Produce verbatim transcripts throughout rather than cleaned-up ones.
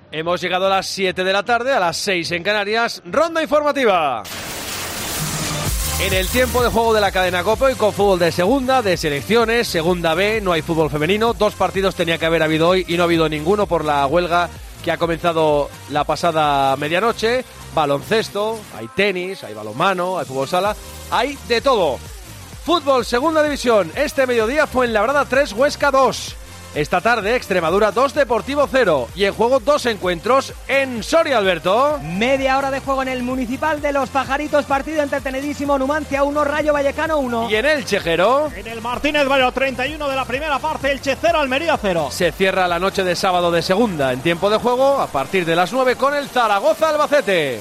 Hemos llegado a las siete de la tarde, a las seis en Canarias. Ronda informativa. En el tiempo de juego de la cadena COPE, hoy con fútbol de segunda, de selecciones, segunda B, no hay fútbol femenino. Dos partidos tenía que haber habido hoy y no ha habido ninguno por la huelga que ha comenzado la pasada medianoche. Baloncesto, hay tenis, hay balonmano, hay fútbol sala, hay de todo. Fútbol, segunda división, este mediodía Fuenlabrada tres, Huesca dos. Esta tarde, Extremadura dos, Deportivo cero. Y en juego dos encuentros en Soria, Alberto. Media hora de juego en el Municipal de Los Pajaritos. Partido entretenidísimo. Numancia uno, Rayo Vallecano uno. Y en el Chejero. En el Martínez Valero treinta y uno de la primera parte. Elche cero, Almería cero. Se cierra la noche de sábado de segunda en tiempo de juego a partir de las nueve con el Zaragoza Albacete.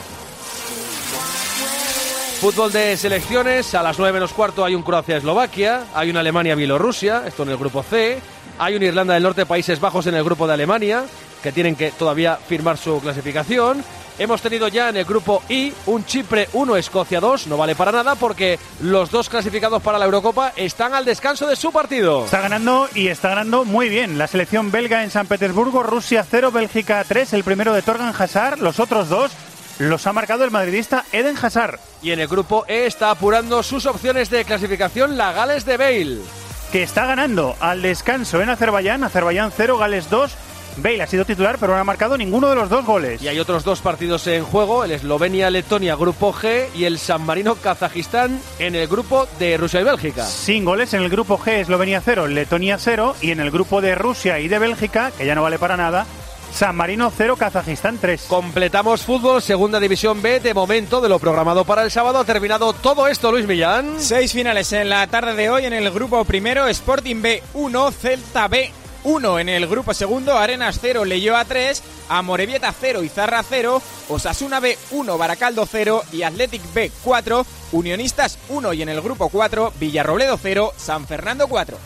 Fútbol de selecciones. A las nueve menos cuarto hay un Croacia-Eslovaquia. Hay un Alemania-Bielorrusia. Esto en el grupo C. Hay un Irlanda del Norte, Países Bajos en el grupo de Alemania, que tienen que todavía firmar su clasificación. Hemos tenido ya en el grupo I un Chipre uno, Escocia dos. No vale para nada porque los dos clasificados para la Eurocopa están al descanso de su partido. Está ganando y está ganando muy bien. La selección belga en San Petersburgo, Rusia cero, Bélgica tres. El primero de Torgan Hazard, los otros dos los ha marcado el madridista Eden Hazard. Y en el grupo E está apurando sus opciones de clasificación la Gales de Bale, que está ganando al descanso en Azerbaiyán. Azerbaiyán cero, Gales dos. Bale ha sido titular, pero no ha marcado ninguno de los dos goles. Y hay otros dos partidos en juego, el Eslovenia-Letonia, grupo G, y el San Marino-Kazajistán en el grupo de Rusia y Bélgica. Sin goles en el grupo G, Eslovenia cero, Letonia cero, y en el grupo de Rusia y de Bélgica, que ya no vale para nada, San Marino cero, Kazajistán tres. Completamos fútbol, segunda división B. De momento, de lo programado para el sábado, ha terminado todo esto, Luis Millán. Seis finales en la tarde de hoy en el grupo primero. Sporting B uno, Celta B uno. En el grupo segundo, Arenas cero, Leioa tres, Amorebieta cero, Izarra cero, Osasuna B uno, Baracaldo cero y Athletic B cuatro, Unionistas uno. Y en el grupo cuatro, Villarrobledo cero, San Fernando cuatro.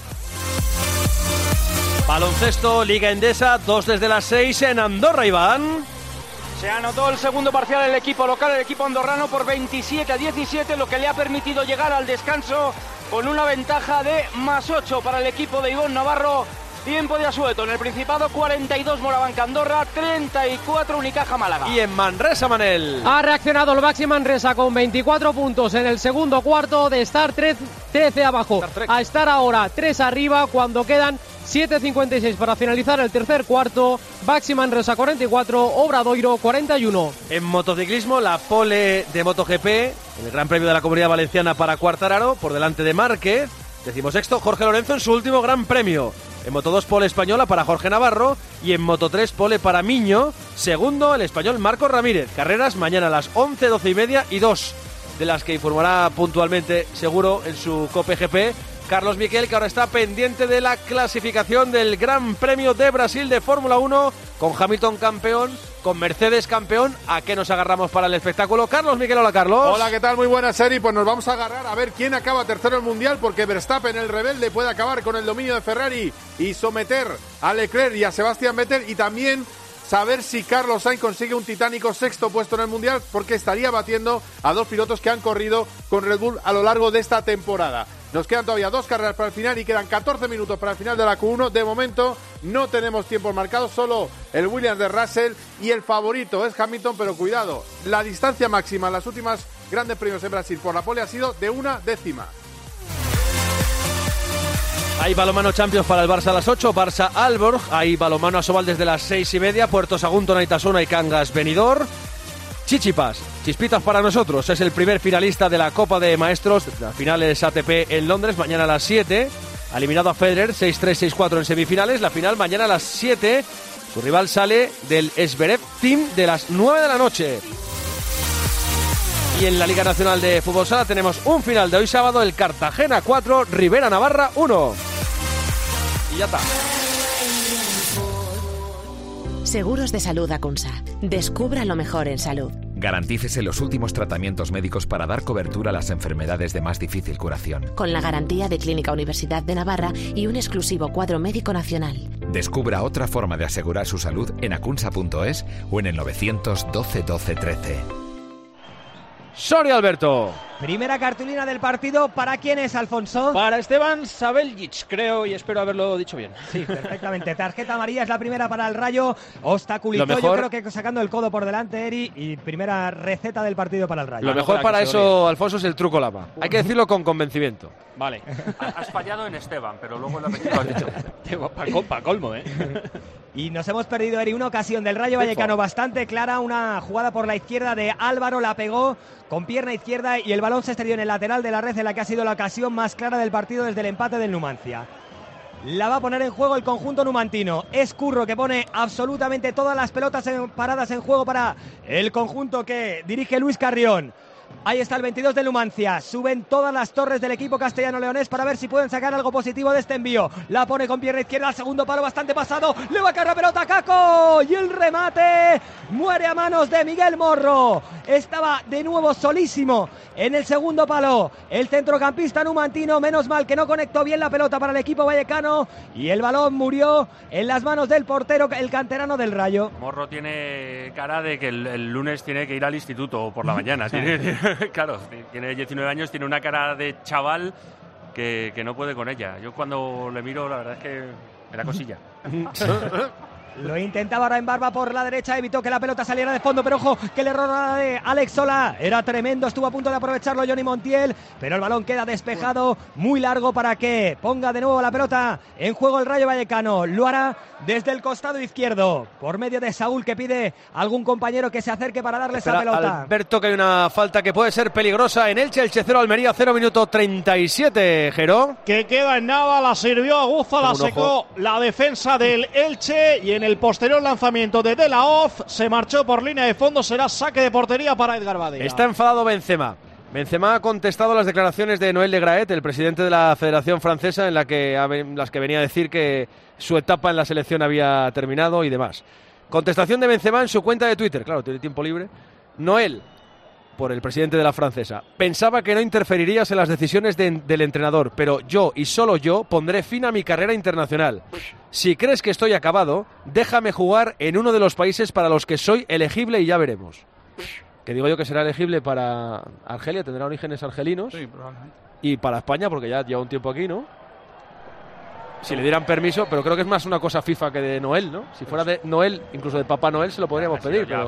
Baloncesto, Liga Endesa, dos desde las seis en Andorra, Iván. Se anotó el segundo parcial el equipo local, el equipo andorrano, por veintisiete a diecisiete, lo que le ha permitido llegar al descanso con una ventaja de más ocho para el equipo de Ivón Navarro. Tiempo de asueto en el Principado, cuarenta y dos Morabanca Andorra, treinta y cuatro Unicaja Málaga. Y en Manresa, Manel. Ha reaccionado el Baxi Manresa con veinticuatro puntos en el segundo cuarto, de estar trece abajo a estar ahora tres arriba cuando quedan siete cincuenta y seis para finalizar el tercer cuarto. Baxi Manresa cuarenta y cuatro, Obradoiro cuarenta y uno. En motociclismo, la pole de MotoGP, en el Gran Premio de la Comunidad Valenciana para Quartararo, por delante de Márquez. Decimosexto, Jorge Lorenzo en su último Gran Premio. En Moto dos, pole española para Jorge Navarro. Y en Moto tres, pole para Miño. Segundo, el español Marcos Ramírez. Carreras mañana a las once, doce y media y dos, de las que informará puntualmente, seguro, en su COPE G P Carlos Miquel, que ahora está pendiente de la clasificación del Gran Premio de Brasil de Fórmula uno, con Hamilton campeón, con Mercedes campeón. ¿A qué nos agarramos para el espectáculo? Carlos Miquel, hola Carlos. Hola, ¿qué tal? Muy buena serie. Pues nos vamos a agarrar a ver quién acaba tercero en el Mundial, porque Verstappen, el rebelde, puede acabar con el dominio de Ferrari y someter a Leclerc y a Sebastián Vettel, y también saber si Carlos Sainz consigue un titánico sexto puesto en el Mundial, porque estaría batiendo a dos pilotos que han corrido con Red Bull a lo largo de esta temporada. Nos quedan todavía dos carreras para el final y quedan catorce minutos para el final de la Q uno. De momento no tenemos tiempos marcados, solo el Williams de Russell, y el favorito es Hamilton, pero cuidado, la distancia máxima en las últimas grandes premios en Brasil por la pole ha sido de una décima. Hay balonmano Champions para el Barça a las ocho, Barça-Aalborg. Hay balonmano Asobal desde las seis y media, Puerto Sagunto, Naitasuna y Cangas Benidorm. Chichipas, chispitas para nosotros. Es el primer finalista de la Copa de Maestros, las finales A T P en Londres, mañana a las siete. Ha eliminado a Federer seis tres, seis cuatro en semifinales. La final mañana a las siete. Su rival sale del Zverev Team de las nueve de la noche. Y en la Liga Nacional de Fútbol Sala tenemos un final de hoy sábado, el Cartagena cuatro, Rivera Navarra uno. Y ya está. Seguros de Salud Acunsa. Descubra lo mejor en salud. Garantícese los últimos tratamientos médicos para dar cobertura a las enfermedades de más difícil curación. Con la garantía de Clínica Universidad de Navarra y un exclusivo cuadro médico nacional. Descubra otra forma de asegurar su salud en acunsa punto es o en el novecientos doce doce trece. Soria, Alberto. Primera cartulina del partido, ¿para quién es, Alfonso? Para Esteban Sabeljic, creo, y espero haberlo dicho bien. Sí, perfectamente. Tarjeta amarilla es la primera para el Rayo. Obstaculizó, mejor, yo creo que sacando el codo por delante, Eri, y primera receta del partido para el Rayo. Lo mejor para eso, Alfonso, es el truco lama. Hay que decirlo con convencimiento. Vale. Has fallado en Esteban, pero luego el apellido lo has dicho. Para pa colmo, ¿eh? Y nos hemos perdido, Eri, una ocasión del Rayo Vallecano bastante clara, una jugada por la izquierda de Álvaro, la pegó con pierna izquierda y el balón se estrelló en el lateral de la red, en la que ha sido la ocasión más clara del partido desde el empate del Numancia. La va a poner en juego el conjunto numantino. Es Curro que pone absolutamente todas las pelotas en, paradas en juego para el conjunto que dirige Luis Carrión. Ahí está el veintidós de Numancia. Suben todas las torres del equipo castellano-leonés para ver si pueden sacar algo positivo de este envío. La pone con pierna izquierda al segundo palo, bastante pasado. Le va a caer la pelota a Caco. Y el remate muere a manos de Miguel Morro. Estaba de nuevo solísimo en el segundo palo el centrocampista numantino. Menos mal que no conectó bien la pelota para el equipo vallecano. Y el balón murió en las manos del portero, el canterano del Rayo. Morro tiene cara de que el, el lunes tiene que ir al instituto por la mañana. Tiene... Claro, tiene diecinueve años, tiene una cara de chaval que, que no puede con ella. Yo cuando le miro, la verdad es que me da cosilla. Lo intentaba ahora en Barba por la derecha, evitó que la pelota saliera de fondo, pero ojo, que el error de Alex Sola era tremendo, estuvo a punto de aprovecharlo Johnny Montiel, pero el balón queda despejado, muy largo para que ponga de nuevo la pelota en juego el Rayo Vallecano. Lo hará desde el costado izquierdo, por medio de Saúl, que pide a algún compañero que se acerque para darle Espera, esa pelota. Alberto, que hay una falta que puede ser peligrosa en Elche, Elche cero, Almería cero, minuto treinta y siete, Geró. Que queda en nada, la sirvió Aguza, la secó ojo. La defensa del Elche y en el posterior lanzamiento de De La Hoz se marchó por línea de fondo, será saque de portería para Edgar Badía. Está enfadado Benzema. Benzema ha contestado las declaraciones de Noël Le Graët, el presidente de la Federación Francesa, en la que, en las que venía a decir que su etapa en la selección había terminado y demás. Contestación de Benzema en su cuenta de Twitter, claro, tiene tiempo libre. Noël, por el presidente de la francesa, pensaba que no interferirías en las decisiones de, del entrenador, pero yo y solo yo pondré fin a mi carrera internacional. Si crees que estoy acabado, déjame jugar en uno de los países para los que soy elegible y ya veremos. Que digo yo que será elegible para Argelia, tendrá orígenes argelinos. Sí, probablemente. Y para España, porque ya lleva un tiempo aquí, ¿no? Si le dieran permiso, pero creo que es más una cosa FIFA que de Noël, ¿no? Si fuera de Noël, incluso de Papá Noel, se lo podríamos pedir, pero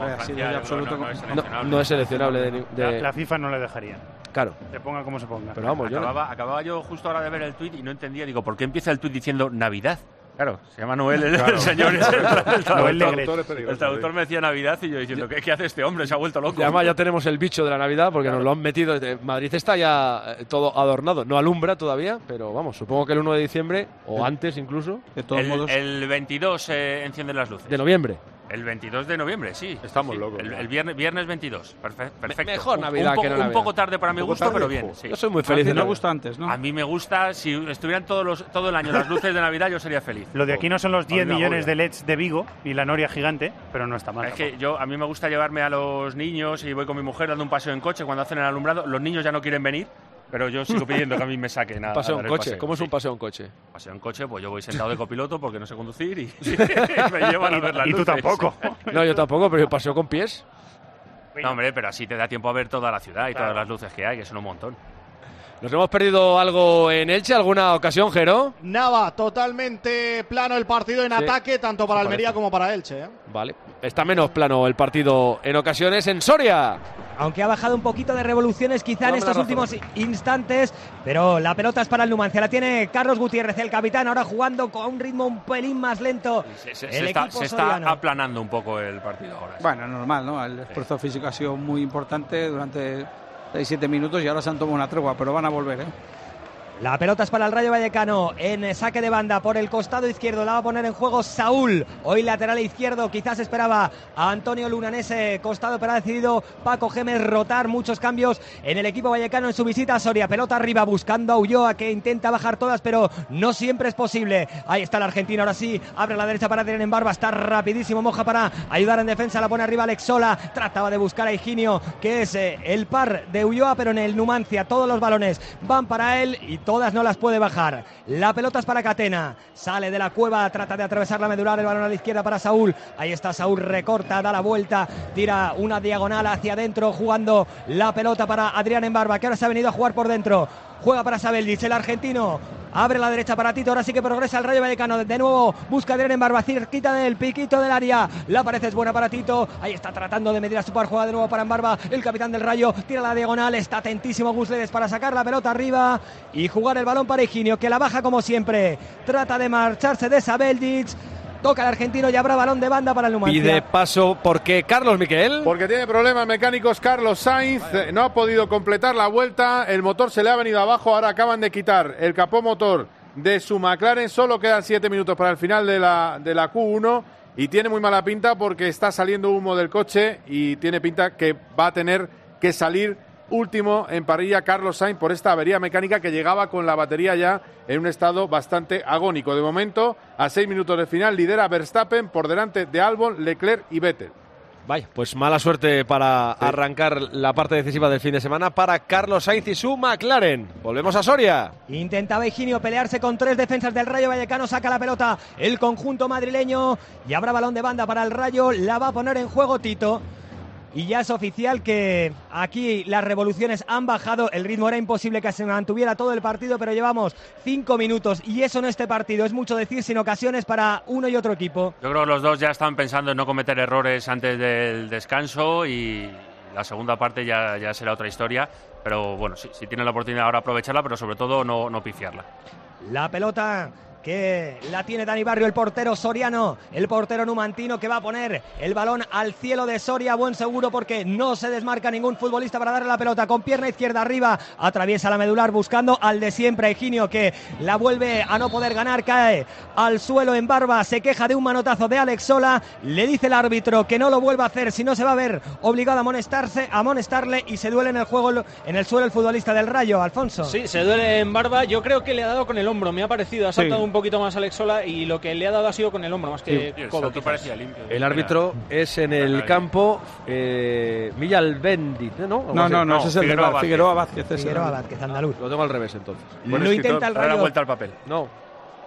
no es seleccionable. De, de... La, la FIFA no le dejaría. Claro. Le ponga como se ponga. Pero vamos, acababa yo, acababa yo justo ahora de ver el tuit y no entendía, digo, ¿por qué empieza el tuit diciendo Navidad? Claro, se llama Noël el, claro. el señor. El, el, traductor, el traductor me decía Navidad y yo diciendo, ¿qué, qué hace este hombre? Se ha vuelto loco. Y además ya tenemos el bicho de la Navidad porque claro. nos lo han metido. Madrid está ya todo adornado. No alumbra todavía, pero vamos, supongo que el uno de diciembre o el, antes incluso. De todos el, modos. El veintidós eh, encienden las luces. De noviembre. El veintidós de noviembre, sí. Estamos sí. locos. El, el viernes, viernes veintidós. Perfe perfecto. Mejor Navidad un, un que no Un Navidad. poco tarde para mi gusto, pero bien. Sí. Yo soy muy feliz. A ti te gusta antes, ¿no? A mí me gusta. Si estuvieran todos los, todo el año las luces de Navidad, yo sería feliz. Lo de aquí no son los diez millones de L E Ds de Vigo y la noria gigante, pero no está mal. Es que yo, a mí me gusta llevarme a los niños y voy con mi mujer dando un paseo en coche cuando hacen el alumbrado. Los niños ya no quieren venir. Pero yo sigo pidiendo que a mí me saquen nada. Paseo en coche. ¿Cómo es un paseo en coche? Paseo en coche, pues yo voy sentado de copiloto porque no sé conducir y me llevan a ver las luces. Y tú tampoco. No, yo tampoco, pero yo paseo con pies. No, hombre, pero así te da tiempo a ver toda la ciudad y claro. todas las luces que hay, que son un montón. ¿Nos hemos perdido algo en Elche? ¿Alguna ocasión, Jero? Nada, totalmente plano el partido en sí. ataque, tanto para Almería como para Elche. ¿eh? Vale, está menos plano el partido en ocasiones en Soria. Aunque ha bajado un poquito de revoluciones quizá en estos últimos instantes, pero la pelota es para el Numancia, la tiene Carlos Gutiérrez, el capitán, ahora jugando con un ritmo un pelín más lento. Se, se, se, está, se está aplanando un poco el partido ahora. Bueno, normal, ¿no? El esfuerzo sí. físico ha sido muy importante durante seis siete minutos y ahora se han tomado una tregua, pero van a volver, ¿eh? La pelota es para el Rayo Vallecano en saque de banda por el costado izquierdo. La va a poner en juego Saúl. Hoy lateral izquierdo. Quizás esperaba a Antonio Luna en ese costado, pero ha decidido Paco Gémez rotar. Muchos cambios en el equipo vallecano en su visita a Soria. Pelota arriba buscando a Ulloa, que intenta bajar todas, pero no siempre es posible. Ahí está el argentino. Ahora sí, abre a la derecha para tener en Barba. Está rapidísimo Moja para ayudar en defensa. La pone arriba Alex Sola. Trataba de buscar a Higinio, que es eh, el par de Ulloa, pero en el Numancia todos los balones van para él y todas no las puede bajar. La pelota es para Catena, sale de la cueva, trata de atravesar la medular, el balón a la izquierda para Saúl, ahí está Saúl, recorta, da la vuelta, tira una diagonal hacia adentro, jugando la pelota para Adrián Embarba, que ahora se ha venido a jugar por dentro. Juega para Sabeldic, el argentino. Abre la derecha para Tito, ahora sí que progresa el Rayo Vallecano. De nuevo busca a Adrián Embarba, cerquita del piquito del área. La pared es buena para Tito. Ahí está tratando de medir a su par. Juega de nuevo para Embarba, el capitán del Rayo. Tira la diagonal, está atentísimo Gusledes para sacar la pelota arriba y jugar el balón para Higinio, que la baja como siempre. Trata de marcharse de Sabeldic. Toca el argentino y habrá balón de banda para el Numancia. Pide paso porque Carlos Miquel. Porque tiene problemas mecánicos Carlos Sainz. Eh, no ha podido completar la vuelta. El motor se le ha venido abajo. Ahora acaban de quitar el capó motor de su McLaren. Solo quedan siete minutos para el final de la, de la Q uno. Y tiene muy mala pinta porque está saliendo humo del coche. Y tiene pinta que va a tener que salir último en parrilla Carlos Sainz por esta avería mecánica que llegaba con la batería ya en un estado bastante agónico. De momento, a seis minutos de final, lidera Verstappen por delante de Albon, Leclerc y Vettel. Vaya, pues mala suerte para sí. arrancar la parte decisiva del fin de semana para Carlos Sainz y su McLaren. Volvemos a Soria. Intentaba Higinio pelearse con tres defensas del Rayo Vallecano, saca la pelota el conjunto madrileño y habrá balón de banda para el Rayo, la va a poner en juego Tito. Y ya es oficial que aquí las revoluciones han bajado, el ritmo era imposible que se mantuviera todo el partido, pero llevamos cinco minutos y eso no este partido, es mucho decir sin ocasiones para uno y otro equipo. Yo creo que los dos ya están pensando en no cometer errores antes del descanso y la segunda parte ya, ya será otra historia, pero bueno, si, si tienen la oportunidad ahora aprovecharla, pero sobre todo no, no pifiarla. La pelota que la tiene Dani Barrio, el portero soriano, el portero numantino, que va a poner el balón al cielo de Soria, buen seguro porque no se desmarca ningún futbolista para darle la pelota, con pierna izquierda arriba, atraviesa la medular buscando al de siempre, Higinio, que la vuelve a no poder ganar, cae al suelo en Barba, se queja de un manotazo de Alex Sola, le dice el árbitro que no lo vuelva a hacer, si no se va a ver obligado a amonestarse, a amonestarle y se duele en el juego, en el suelo el futbolista del Rayo, Alfonso. Sí, se duele en Barba, yo creo que le ha dado con el hombro, me ha parecido, ha saltado sí. un poquito más Alex Sola y lo que le ha dado ha sido con el hombro más que sí, codo. El, parecía limpio, el árbitro era... es en el campo eh, Millalbendi, ¿no? No, no, no, ese es el Figueroa Vázquez. Figueroa Vázquez. Figueroa Vázquez, andaluz. Lo tengo al revés entonces. Lo intenta el Rayo. Da la vuelta al papel. No.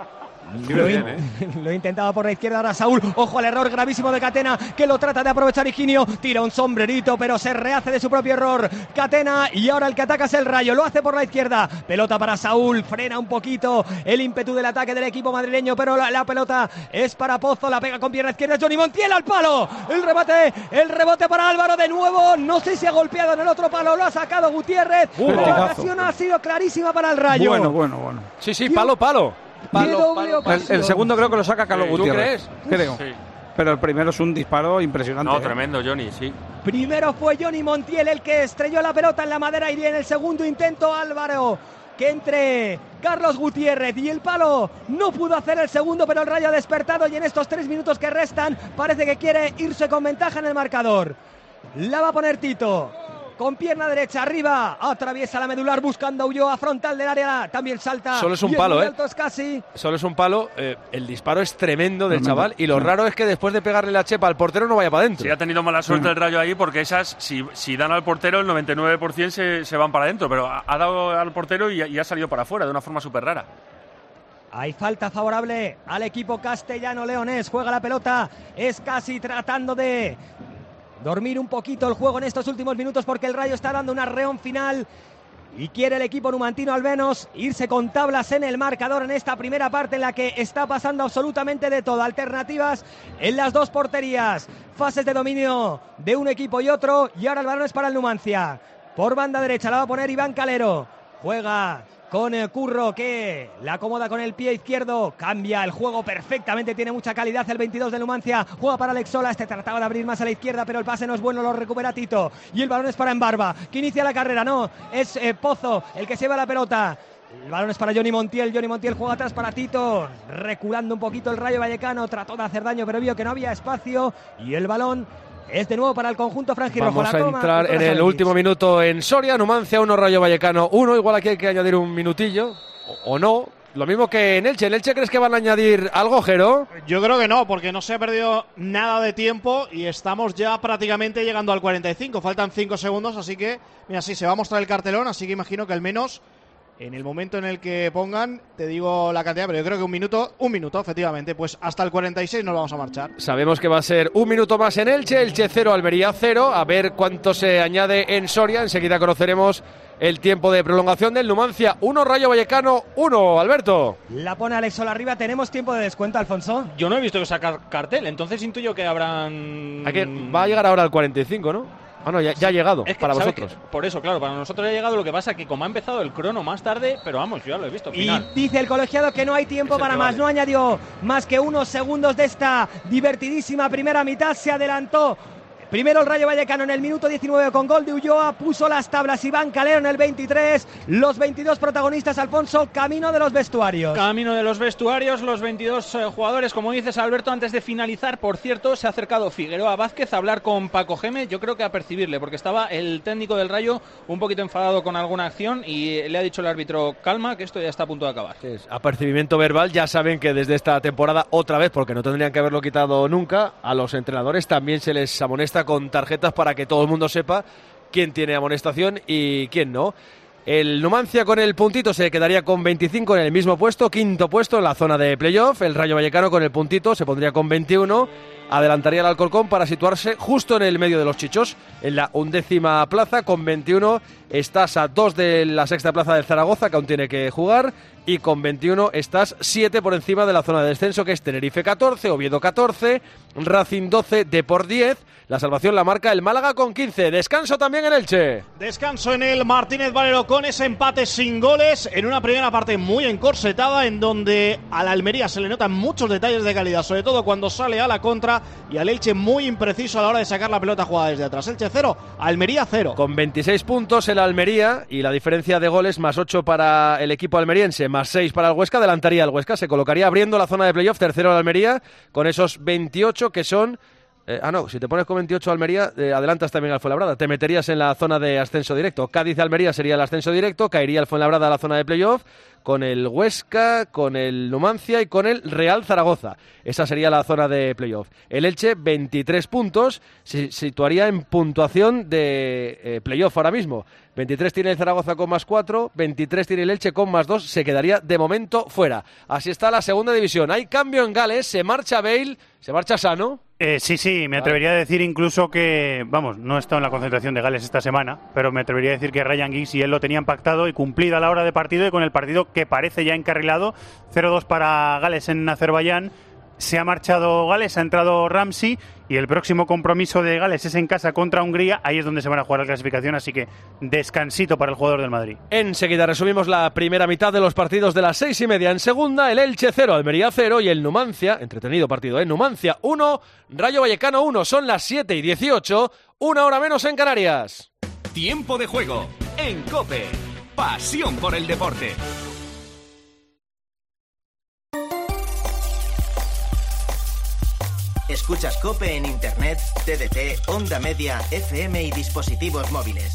Lo, bien, ¿eh? Lo intentaba por la izquierda ahora Saúl, ojo al error gravísimo de Catena, que lo trata de aprovechar Higinio, tira un sombrerito pero se rehace de su propio error Catena y ahora el que ataca es el Rayo, lo hace por la izquierda, pelota para Saúl, frena un poquito el ímpetu del ataque del equipo madrileño, pero la, la pelota es para Pozo, la pega con pierna izquierda Johnny Montiel al palo, el rebote, el rebote para Álvaro de nuevo, no sé si ha golpeado en el otro palo, lo ha sacado Gutiérrez, uh, la ocasión ha sido clarísima para el Rayo. Bueno, bueno, bueno. Sí, sí, palo, palo. Palo, palo, palo. El, el segundo creo que lo saca Carlos ¿Tú Gutiérrez. crees? Creo. Sí. Pero el primero es un disparo impresionante. No, ¿eh? tremendo, Johnny, sí. Primero fue Johnny Montiel el que estrelló la pelota en la madera y en el segundo intento Álvaro, que entre Carlos Gutiérrez y el palo no pudo hacer el segundo, pero el Rayo ha despertado y en estos tres minutos que restan parece que quiere irse con ventaja en el marcador. La va a poner Tito. Con pierna derecha arriba, atraviesa la medular buscando a Ulloa, frontal del área, también salta. Solo es un palo, ¿eh? Es casi. Solo es un palo. Eh, el disparo es tremendo del chaval y lo raro es que después de pegarle la chepa al portero no vaya para adentro. Sí, ha tenido mala suerte el Rayo ahí porque esas, si, si dan al portero, el noventa y nueve por ciento se, se van para adentro, pero ha, ha dado al portero y, y ha salido para afuera de una forma súper rara. Hay falta favorable al equipo castellano-leonés, juega la pelota, es casi tratando de dormir un poquito el juego en estos últimos minutos porque el Rayo está dando un arreón final y quiere el equipo numantino al menos irse con tablas en el marcador en esta primera parte en la que está pasando absolutamente de todo. Alternativas en las dos porterías, fases de dominio de un equipo y otro y ahora el balón es para el Numancia. Por banda derecha la va a poner Iván Calero, juega con el Curro que la acomoda con el pie izquierdo, cambia el juego perfectamente, tiene mucha calidad el veintidós de Numancia, juega para Alex Sola, este trataba de abrir más a la izquierda pero el pase no es bueno, lo recupera Tito y el balón es para Embarba, que inicia la carrera, no, es eh, Pozo el que se lleva la pelota. El balón es para Johnny Montiel, Johnny Montiel juega atrás para Tito, reculando un poquito el Rayo Vallecano, trató de hacer daño pero vio que no había espacio y el balón es de nuevo para el conjunto franjirrojo. Vamos a entrar en el último minuto en Soria. Numancia uno, Rayo Vallecano uno. Igual aquí hay que añadir un minutillo, o, o no. Lo mismo que en Elche. ¿En Elche crees que van a añadir algo, Jero? Yo creo que no, porque no se ha perdido nada de tiempo y estamos ya prácticamente llegando al cuarenta y cinco. Faltan cinco segundos, así que, mira, sí, se va a mostrar el cartelón, así que imagino que al menos En el momento en el que pongan, te digo la cantidad, pero yo creo que un minuto, un minuto, efectivamente, pues hasta el cuarenta y seis nos vamos a marchar. Sabemos que va a ser un minuto más en Elche, Elche cero, Almería cero, a ver cuánto se añade en Soria, enseguida conoceremos el tiempo de prolongación del Numancia, uno, Rayo Vallecano uno, Alberto. La pone Alex Sola arriba, tenemos tiempo de descuento, Alfonso. Yo no he visto que sacar cartel, entonces intuyo que habrán... Hay que, va a llegar ahora al cuarenta y cinco, ¿no? Ah, no, ya, ya ha llegado, es que, para vosotros. Que, por eso, claro, para nosotros ya ha llegado, lo que pasa que como ha empezado el crono más tarde, pero vamos, yo ya lo he visto. Final. Y dice el colegiado que no hay tiempo para más, vale. No añadió más que unos segundos de esta divertidísima primera mitad, se adelantó. Primero el Rayo Vallecano en el minuto diecinueve con gol de Ulloa, puso las tablas Iván Calero en el veintitrés, los veintidós protagonistas, Alfonso, camino de los vestuarios. Camino de los vestuarios, los veintidós eh, jugadores, como dices, Alberto, antes de finalizar, por cierto, se ha acercado Figueroa Vázquez a hablar con Paco Gémez, yo creo que a percibirle, porque estaba el técnico del Rayo un poquito enfadado con alguna acción y le ha dicho el árbitro, calma, que esto ya está a punto de acabar. Es apercibimiento verbal, ya saben que desde esta temporada, otra vez, porque no tendrían que haberlo quitado nunca, a los entrenadores también se les amonesta con tarjetas para que todo el mundo sepa quién tiene amonestación y quién no. El Numancia con el puntito se quedaría con veinticinco en el mismo puesto, quinto puesto en la zona de playoff. El Rayo Vallecano con el puntito se pondría con veintiuno, adelantaría al Alcorcón para situarse justo en el medio de los chichos, en la undécima plaza con veintiuno. Estás a dos de la sexta plaza del Zaragoza, que aún tiene que jugar, y con veintiuno estás siete por encima de la zona de descenso, que es Tenerife catorce, Oviedo catorce, Racing doce, Depor diez. La salvación la marca el Málaga con quince. Descanso también en Elche. Descanso en el Martínez Valero con ese empate sin goles en una primera parte muy encorsetada, en donde a la Almería se le notan muchos detalles de calidad, sobre todo cuando sale a la contra, y al Elche muy impreciso a la hora de sacar la pelota jugada desde atrás. Elche cero, Almería cero. Con veintiséis puntos el Almería, y la diferencia de goles más ocho para el equipo almeriense, más seis para el Huesca, adelantaría al Huesca, se colocaría abriendo la zona de playoff, tercero el Almería, con esos veintiocho que son... Eh, ah, no, si te pones con veintiocho Almería, eh, adelantas también al Fuenlabrada. Te meterías en la zona de ascenso directo. Cádiz-Almería sería el ascenso directo, caería el Fuenlabrada a la zona de playoff, con el Huesca, con el Numancia y con el Real Zaragoza. Esa sería la zona de playoff. El Elche, veintitrés puntos, se situaría en puntuación de eh, playoff ahora mismo. veintitrés tiene el Zaragoza con más cuatro, veintitrés tiene el Elche con más dos, se quedaría de momento fuera. Así está la segunda división. Hay cambio en Gales, se marcha Bale, se marcha Sano. Eh, sí, sí, me atrevería a decir incluso que, vamos, no he estado en la concentración de Gales esta semana, pero me atrevería a decir que Ryan Giggs y él lo tenían pactado y cumplida a la hora de partido, y con el partido que parece ya encarrilado, cero dos para Gales en Azerbaiyán. Se ha marchado Gales, ha entrado Ramsey, y el próximo compromiso de Gales es en casa contra Hungría. Ahí es donde se van a jugar la clasificación, así que descansito para el jugador del Madrid. Enseguida resumimos la primera mitad de los partidos de las seis y media. En segunda, el Elche cero, Almería cero, y el Numancia, entretenido partido, ¿eh? Numancia uno, Rayo Vallecano uno. Son las siete y dieciocho, una hora menos en Canarias. Tiempo de juego en COPE. Pasión por el deporte. Escuchas COPE en Internet, T D T, Onda Media, F M y dispositivos móviles.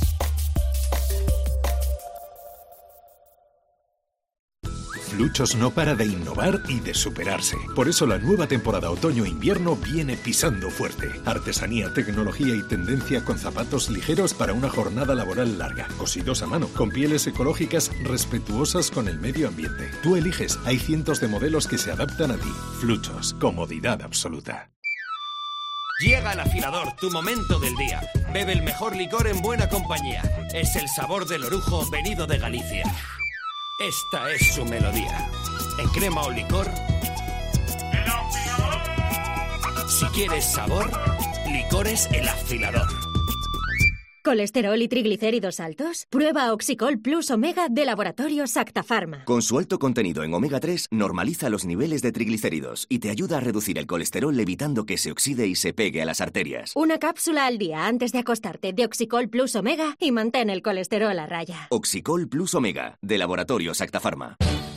Fluchos no para de innovar y de superarse. Por eso la nueva temporada otoño-invierno viene pisando fuerte. Artesanía, tecnología y tendencia con zapatos ligeros para una jornada laboral larga. Cosidos a mano, con pieles ecológicas respetuosas con el medio ambiente. Tú eliges, hay cientos de modelos que se adaptan a ti. Fluchos, comodidad absoluta. Llega al afilador, tu momento del día. Bebe el mejor licor en buena compañía. Es el sabor del orujo venido de Galicia. Esta es su melodía. En crema o licor. ¡El afilador! Si quieres sabor, licores El Afilador. ¿Colesterol y triglicéridos altos? Prueba Oxicol Plus Omega de Laboratorios Acta Pharma. Con su alto contenido en omega tres, normaliza los niveles de triglicéridos y te ayuda a reducir el colesterol evitando que se oxide y se pegue a las arterias. Una cápsula al día antes de acostarte de Oxicol Plus Omega y mantén el colesterol a raya. Oxicol Plus Omega de Laboratorios Acta Pharma.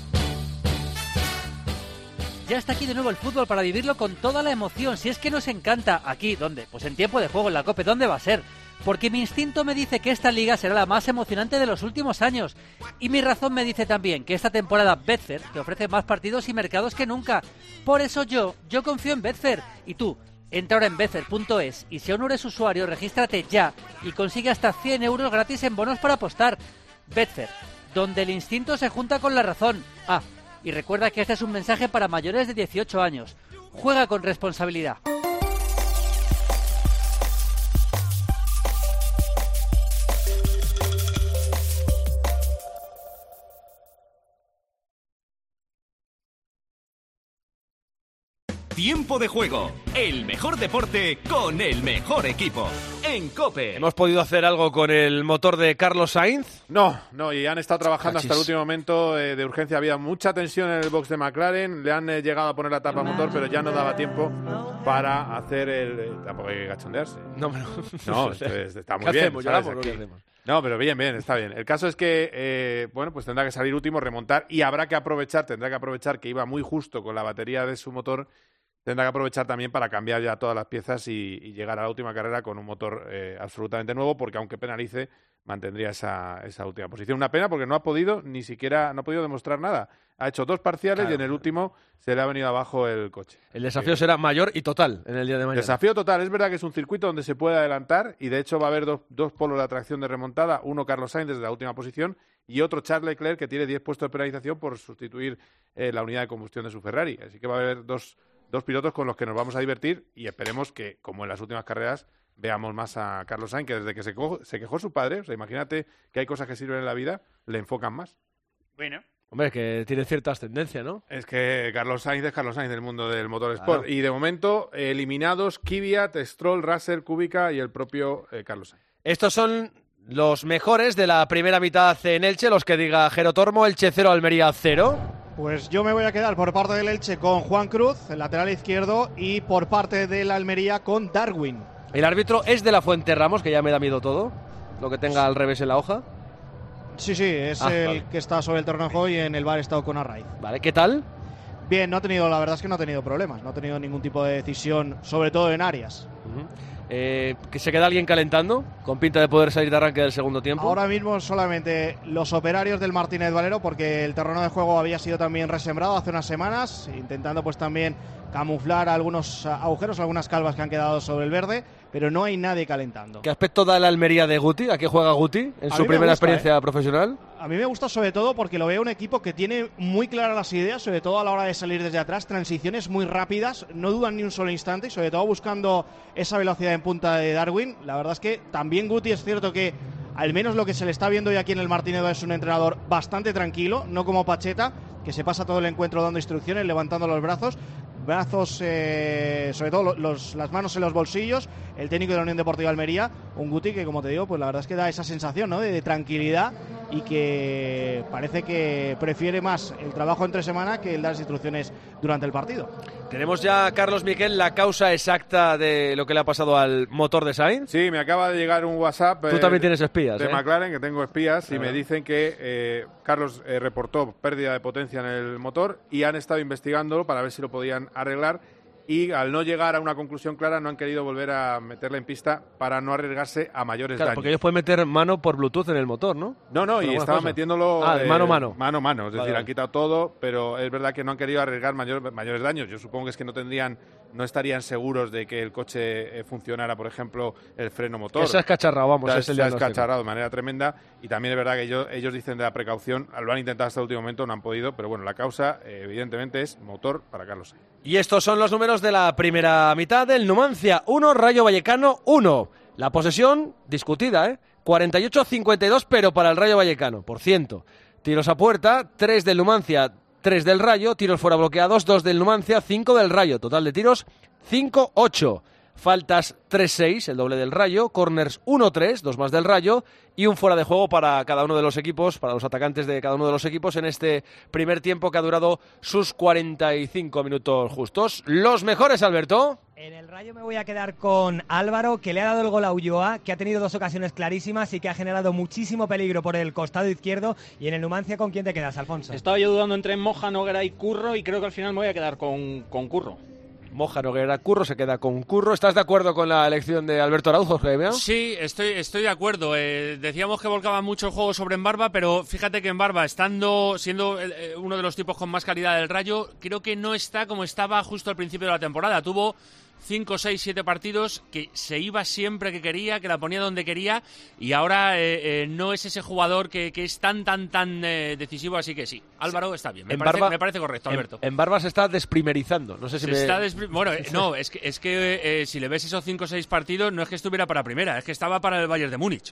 Ya está aquí de nuevo el fútbol para vivirlo con toda la emoción. Si es que nos encanta. ¿Aquí? ¿Dónde? Pues en tiempo de juego, en la COPE. ¿Dónde va a ser? Porque mi instinto me dice que esta liga será la más emocionante de los últimos años. Y mi razón me dice también que esta temporada Betfair te ofrece más partidos y mercados que nunca. Por eso yo, yo confío en Betfair. Y tú, entra ahora en betfair punto es y si aún no eres usuario, regístrate ya y consigue hasta cien euros gratis en bonos para apostar. Betfair. donde el instinto se junta con la razón. Ah, y recuerda que este es un mensaje para mayores de dieciocho años. Juega con responsabilidad. Tiempo de juego, el mejor deporte con el mejor equipo. En COPE. ¿Hemos podido hacer algo con el motor de Carlos Sainz? No, no, y han estado trabajando Cachis. hasta el último momento eh, de urgencia. Había mucha tensión en el box de McLaren, le han eh, llegado a poner la tapa motor, pero ya no daba tiempo para hacer el... Eh, tampoco hay que cachondearse. No, pero... No, esto es- está muy ¿Qué bien. hacemos? ¿sabes? ¿Lloramos o qué Aquí. hacemos? No, pero bien, bien, está bien. El caso es que, eh, bueno, pues tendrá que salir último, remontar, y habrá que aprovechar, tendrá que aprovechar que iba muy justo con la batería de su motor. Tendrá que aprovechar también para cambiar ya todas las piezas y, y llegar a la última carrera con un motor eh, absolutamente nuevo, porque aunque penalice, mantendría esa, esa última posición. Una pena porque no ha podido ni siquiera, no ha podido demostrar nada. Ha hecho dos parciales Claro. y en el último se le ha venido abajo el coche. El desafío será mayor y total en el día de mañana. Desafío total. Es verdad que es un circuito donde se puede adelantar y de hecho va a haber dos, dos polos de atracción de remontada. Uno Carlos Sainz desde la última posición y otro Charles Leclerc, que tiene diez puestos de penalización por sustituir eh, la unidad de combustión de su Ferrari. Así que va a haber dos, dos pilotos con los que nos vamos a divertir y esperemos que, como en las últimas carreras, veamos más a Carlos Sainz, que desde que se, co- se quejó su padre, o sea, imagínate que hay cosas que sirven en la vida, le enfocan más. Bueno. Hombre, que tiene cierta ascendencia, ¿no? Es que Carlos Sainz es Carlos Sainz del mundo del motor Claro. sport. Y de momento, eh, eliminados Kvyat, Stroll, Russell, Kubica y el propio eh, Carlos Sainz. Estos son los mejores de la primera mitad en Elche, los que diga Jero Tormo, Elche cero, Almería cero. Pues yo me voy a quedar por parte del Elche con Juan Cruz, el lateral izquierdo, y por parte del Almería con Darwin. El árbitro es de la Fuente Ramos, que ya me da miedo todo, lo que tenga al revés en la hoja. Sí, sí, es Ah, el vale. que está sobre el terreno de juego y en el bar he estado con Arraiz. Vale, ¿qué tal? Bien, no ha tenido, la verdad es que no ha tenido problemas, no ha tenido ningún tipo de decisión, sobre todo en áreas. Eh, ¿que se queda alguien calentando? Con pinta de poder salir de arranque del segundo tiempo. Ahora mismo solamente los operarios del Martínez Valero, porque el terreno de juego había sido también resembrado hace unas semanas, intentando pues también camuflar algunos agujeros, algunas calvas que han quedado sobre el verde, pero no hay nadie calentando. ¿Qué aspecto da la Almería de Guti? ¿A qué juega Guti en A su mí me primera gusta, experiencia ¿eh? profesional? A mí me gusta sobre todo porque lo veo un equipo que tiene muy claras las ideas, sobre todo a la hora de salir desde atrás, transiciones muy rápidas, no dudan ni un solo instante y sobre todo buscando esa velocidad en punta de Darwin. La verdad es que también Guti es cierto que al menos lo que se le está viendo hoy aquí en el Martínez es un entrenador bastante tranquilo, no como Pacheta, que se pasa todo el encuentro dando instrucciones, levantando los brazos, brazos, eh, sobre todo los, las manos en los bolsillos, el técnico de la Unión Deportiva Almería, un Guti que, como te digo, pues la verdad es que da esa sensación, ¿no?, de, de tranquilidad y que parece que prefiere más el trabajo entre semana que el dar las instrucciones durante el partido. Tenemos ya, Carlos Miquel, la causa exacta de lo que le ha pasado al motor de Sainz. Sí, me acaba de llegar un WhatsApp. Tú eh, también tienes espías, De ¿eh? McLaren, que tengo espías, y Claro. me dicen que eh, Carlos eh, reportó pérdida de potencia en el motor y han estado investigándolo para ver si lo podían arreglar. Y al no llegar a una conclusión clara, no han querido volver a meterle en pista para no arriesgarse a mayores Claro, daños. porque ellos pueden meter mano por Bluetooth en el motor, ¿no? No, no, Por y algunas estaban cosas. metiéndolo Ah, de eh, mano a mano. Mano a mano, es Vale, decir, vale. han quitado todo, pero es verdad que no han querido arriesgar mayor- mayores daños. Yo supongo que es que no tendrían, no estarían seguros de que el coche eh, funcionara, por ejemplo, el freno motor. Que se ha escacharrado, vamos, Se ha- es el se ha diagnóstico. escacharrado de manera tremenda y también es verdad que ellos, ellos dicen de la precaución, lo han intentado hasta el último momento, no han podido, pero bueno, la causa eh, evidentemente es motor para Carlos Sainz. Y estos son los números de la primera mitad del Numancia uno, Rayo Vallecano uno. La posesión discutida, ¿eh? cuarenta y ocho a cincuenta y dos, pero para el Rayo Vallecano, por ciento. Tiros a puerta, tres del Numancia, tres del Rayo. Tiros fuera bloqueados, dos del Numancia, cinco del Rayo. Total de tiros, cinco ocho. Faltas tres seis, el doble del Rayo. Corners uno tres, dos más del Rayo. Y un fuera de juego para cada uno de los equipos, para los atacantes de cada uno de los equipos en este primer tiempo que ha durado sus cuarenta y cinco minutos justos. Los mejores, Alberto. En el Rayo me voy a quedar con Álvaro, que le ha dado el gol a Ulloa, que ha tenido dos ocasiones clarísimas y que ha generado muchísimo peligro por el costado izquierdo. Y en el Numancia, ¿con quién te quedas, Alfonso? Estaba yo dudando entre Moja, Noguera y Curro y creo que al final me voy a quedar con, con Curro. Moja, Noguera, Curro, se queda con Curro. ¿Estás de acuerdo con la elección de Alberto Araujo, Jaime? Sí, estoy, estoy de acuerdo. Eh, decíamos que volcaba mucho el juego sobre Embarba, pero fíjate que Embarba, estando, siendo eh, uno de los tipos con más calidad del Rayo, creo que no está como estaba justo al principio de la temporada. Tuvo cinco, seis, siete partidos que se iba siempre que quería, que la ponía donde quería, y ahora eh, eh, no es ese jugador que, que es tan, tan, tan eh, decisivo, así que sí, Álvaro está bien, me, En parece, Barba- me parece correcto, Alberto. En, en Barba se está desprimerizando. No sé si Se me... está despri- Bueno, eh, no, es que, es que eh, si le ves esos cinco o seis partidos, no es que estuviera para primera, es que estaba para el Bayern de Múnich.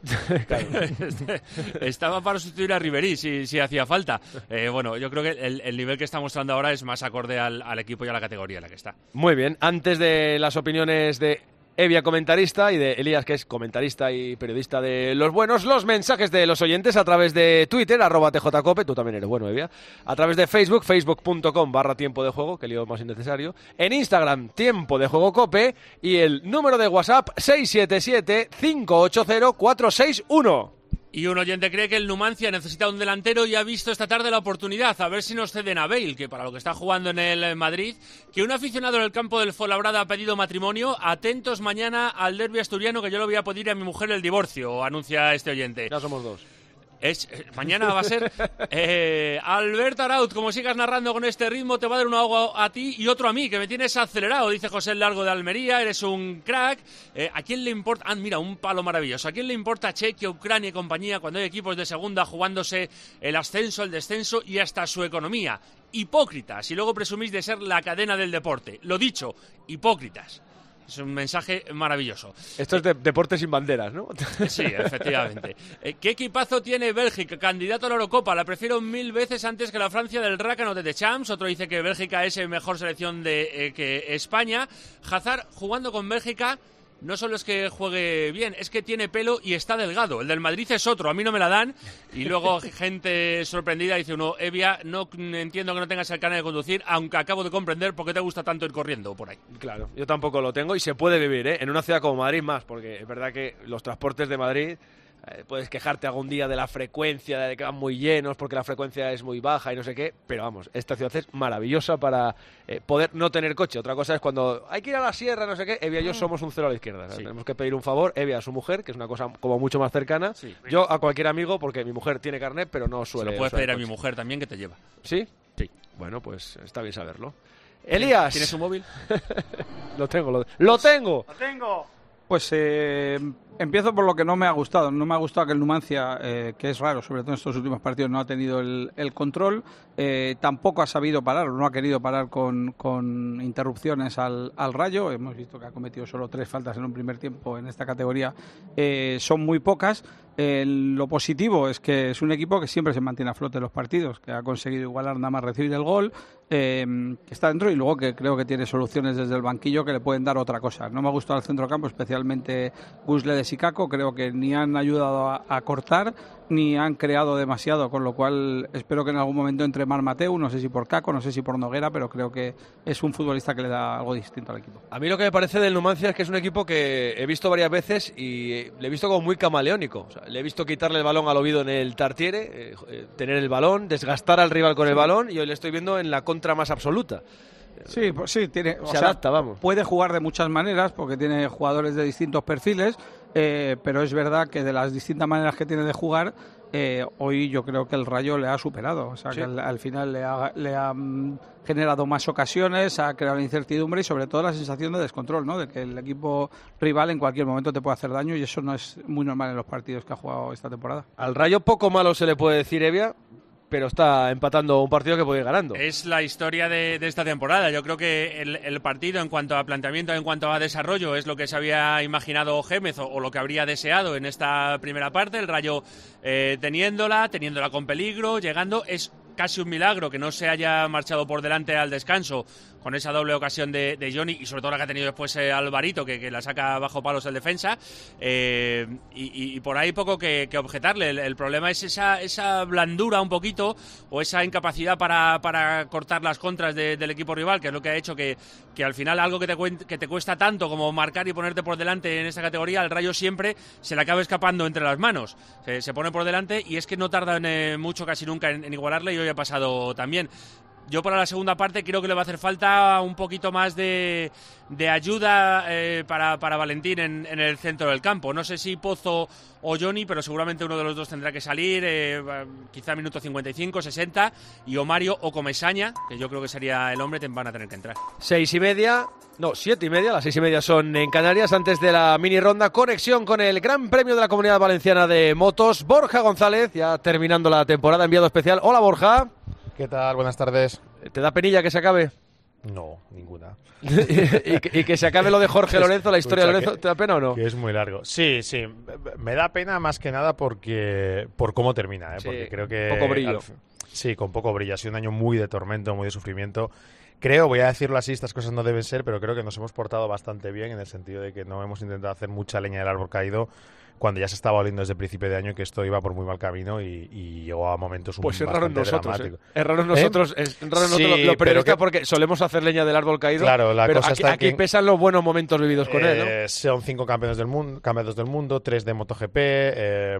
Estaba para sustituir a Ribery si, si hacía falta. Eh, bueno, yo creo que el, el nivel que está mostrando ahora es más acorde al, al equipo y a la categoría en la que está. Muy bien, antes de las opiniones de Evia, comentarista, y de Elías, que es comentarista y periodista de Los Buenos, los mensajes de los oyentes a través de Twitter, arroba tjcope, tú también eres bueno, Evia, a través de Facebook, facebook.com barra tiempo de juego, que lío más innecesario, en Instagram, tiempo de juego cope, y el número de WhatsApp, seis siete siete, cinco ocho cero, cuatro seis uno. Y un oyente cree que el Numancia necesita un delantero y ha visto esta tarde la oportunidad, a ver si nos ceden a Bale, que para lo que está jugando en el Madrid, que un aficionado en el campo del Fuenlabrada ha pedido matrimonio. Atentos mañana al derbi asturiano, que yo lo voy a pedir a mi mujer el divorcio, anuncia este oyente. Ya somos dos. Es, mañana va a ser eh, Albert Araut, como sigas narrando con este ritmo te va a dar un ahogo a ti y otro a mí, que me tienes acelerado, dice José Largo de Almería, eres un crack. Eh, ¿A quién le importa? Ah, mira, un palo maravilloso. ¿A quién le importa Chequia, Ucrania y compañía cuando hay equipos de segunda jugándose el ascenso, el descenso y hasta su economía? Hipócritas, y luego presumís de ser la cadena del deporte. Lo dicho, hipócritas. Es un mensaje maravilloso. Esto es de deportes sin banderas, ¿no? Sí, efectivamente. Eh, ¿Qué equipazo tiene Bélgica? Candidato a la Eurocopa. La prefiero mil veces antes que la Francia del Rácano de Deschamps. Otro dice que Bélgica es mejor selección de eh, que España. Hazard jugando con Bélgica no solo es que juegue bien, es que tiene pelo y está delgado. El del Madrid es otro, a mí no me la dan. Y luego gente sorprendida dice uno, Evia, no entiendo que no tengas el carnet de conducir, aunque acabo de comprender por qué te gusta tanto ir corriendo por ahí. Claro, yo tampoco lo tengo y se puede vivir, ¿eh? En una ciudad como Madrid más, porque es verdad que los transportes de Madrid... Eh, puedes quejarte algún día de la frecuencia, de que van muy llenos porque la frecuencia es muy baja y no sé qué, pero vamos, esta ciudad es maravillosa para eh, poder no tener coche. Otra cosa es cuando hay que ir a la sierra, no sé qué, Evia y yo somos un cero a la izquierda. Sí. Tenemos que pedir un favor, Evia a su mujer, que es una cosa como mucho más cercana, sí. Yo a cualquier amigo, porque mi mujer tiene carnet, pero no suele... Se lo puedes pedir a mi mujer también, que te lleva. ¿Sí? Sí. Bueno, pues está bien saberlo. Elías. ¿Tienes un móvil? Lo tengo, lo, ¡lo tengo! ¡Lo tengo! Pues eh, empiezo por lo que no me ha gustado. No me ha gustado que el Numancia, eh, que es raro, sobre todo en estos últimos partidos, no ha tenido el, el control. Eh, tampoco ha sabido parar, no ha querido parar con, con interrupciones al, al Rayo. Hemos visto que ha cometido solo tres faltas en un primer tiempo en esta categoría. Eh, son muy pocas. Eh, lo positivo es que es un equipo que siempre se mantiene a flote en los partidos, que ha conseguido igualar nada más recibir el gol, eh, que está dentro y luego que creo que tiene soluciones desde el banquillo que le pueden dar otra cosa. No me ha gustado el centrocampo, especialmente Gusle de Sicaco. Creo que ni han ayudado a, a cortar ni han creado demasiado, con lo cual espero que en algún momento entre Mar Mateu, no sé si por Caco, no sé si por Noguera, pero creo que es un futbolista que le da algo distinto al equipo. A mí lo que me parece del Numancia es que es un equipo que he visto varias veces y le he visto como muy camaleónico. O sea, le he visto quitarle el balón al Oviedo en el Tartiere, eh, eh, tener el balón, desgastar al rival con sí. el balón, y hoy le estoy viendo en la contra más absoluta. Sí, pues sí, tiene, o se sea, adapta, vamos. Puede jugar de muchas maneras porque tiene jugadores de distintos perfiles, eh, pero es verdad que de las distintas maneras que tiene de jugar, eh, hoy yo creo que el Rayo le ha superado. O sea, sí. que al, al final le ha, le ha um, generado más ocasiones, ha creado incertidumbre y sobre todo la sensación de descontrol, ¿no? De que el equipo rival en cualquier momento te puede hacer daño, y eso no es muy normal en los partidos que ha jugado esta temporada. Al Rayo poco malo se le puede decir, Evia, pero está empatando un partido que puede ir ganando. Es la historia de, de esta temporada. Yo creo que el, el partido, en cuanto a planteamiento, en cuanto a desarrollo, es lo que se había imaginado Gémez o, o lo que habría deseado en esta primera parte. El Rayo eh, teniéndola, teniéndola con peligro, llegando. Es casi un milagro que no se haya marchado por delante al descanso con esa doble ocasión de, de Johnny, y sobre todo la que ha tenido después eh, Alvarito, que, que la saca bajo palos el defensa, eh, y, y por ahí poco que, que objetarle. El, el problema es esa, esa blandura un poquito, o esa incapacidad para, para cortar las contras de, del equipo rival, que es lo que ha hecho que, que al final algo que te, que te cuesta tanto como marcar y ponerte por delante en esta categoría, al Rayo siempre se le acabe escapando entre las manos. Se, se pone por delante y es que no tardan eh, mucho, casi nunca, en, en igualarle, y hoy ha pasado también. yo para la segunda parte creo que le va a hacer falta un poquito más de, de ayuda eh, para, para Valentín en, en el centro del campo. No sé si Pozo o Johnny, pero seguramente uno de los dos tendrá que salir, eh, quizá minuto cincuenta y cinco, sesenta, y o Mario o Comesaña, que yo creo que sería el hombre, van a tener que entrar. Seis y media, no, siete y media, las seis y media son en Canarias, antes de la mini ronda, conexión con el Gran Premio de la Comunidad Valenciana de Motos. Borja González, ya terminando la temporada, enviado especial. Hola, Borja. ¿Qué tal? Buenas tardes. ¿Te da penilla que se acabe? No, ninguna. y, que, y que se acabe lo de Jorge Lorenzo, la historia de Lorenzo, ¿te da pena o no? Que es muy largo. Sí, sí. Me da pena más que nada porque por cómo termina, ¿eh? Sí, porque creo que poco brillo. Al, sí, con poco brillo. Ha sido un año muy de tormento, muy de sufrimiento. Creo, voy a decirlo así, estas cosas no deben ser, pero creo que nos hemos portado bastante bien en el sentido de que no hemos intentado hacer mucha leña del árbol caído cuando ya se estaba oliendo desde el principio de año que esto iba por muy mal camino y, y llegó a momentos pues un es raro en nosotros, dramáticos. ¿eh? Es raro en nosotros, ¿Eh? es raro en nosotros sí, lo periodista que... porque solemos hacer leña del árbol caído, claro, la pero cosa aquí, está aquí que... pesan los buenos momentos vividos con eh, él, ¿no? Son cinco campeones del mundo, campeonatos del mundo, tres de MotoGP, eh,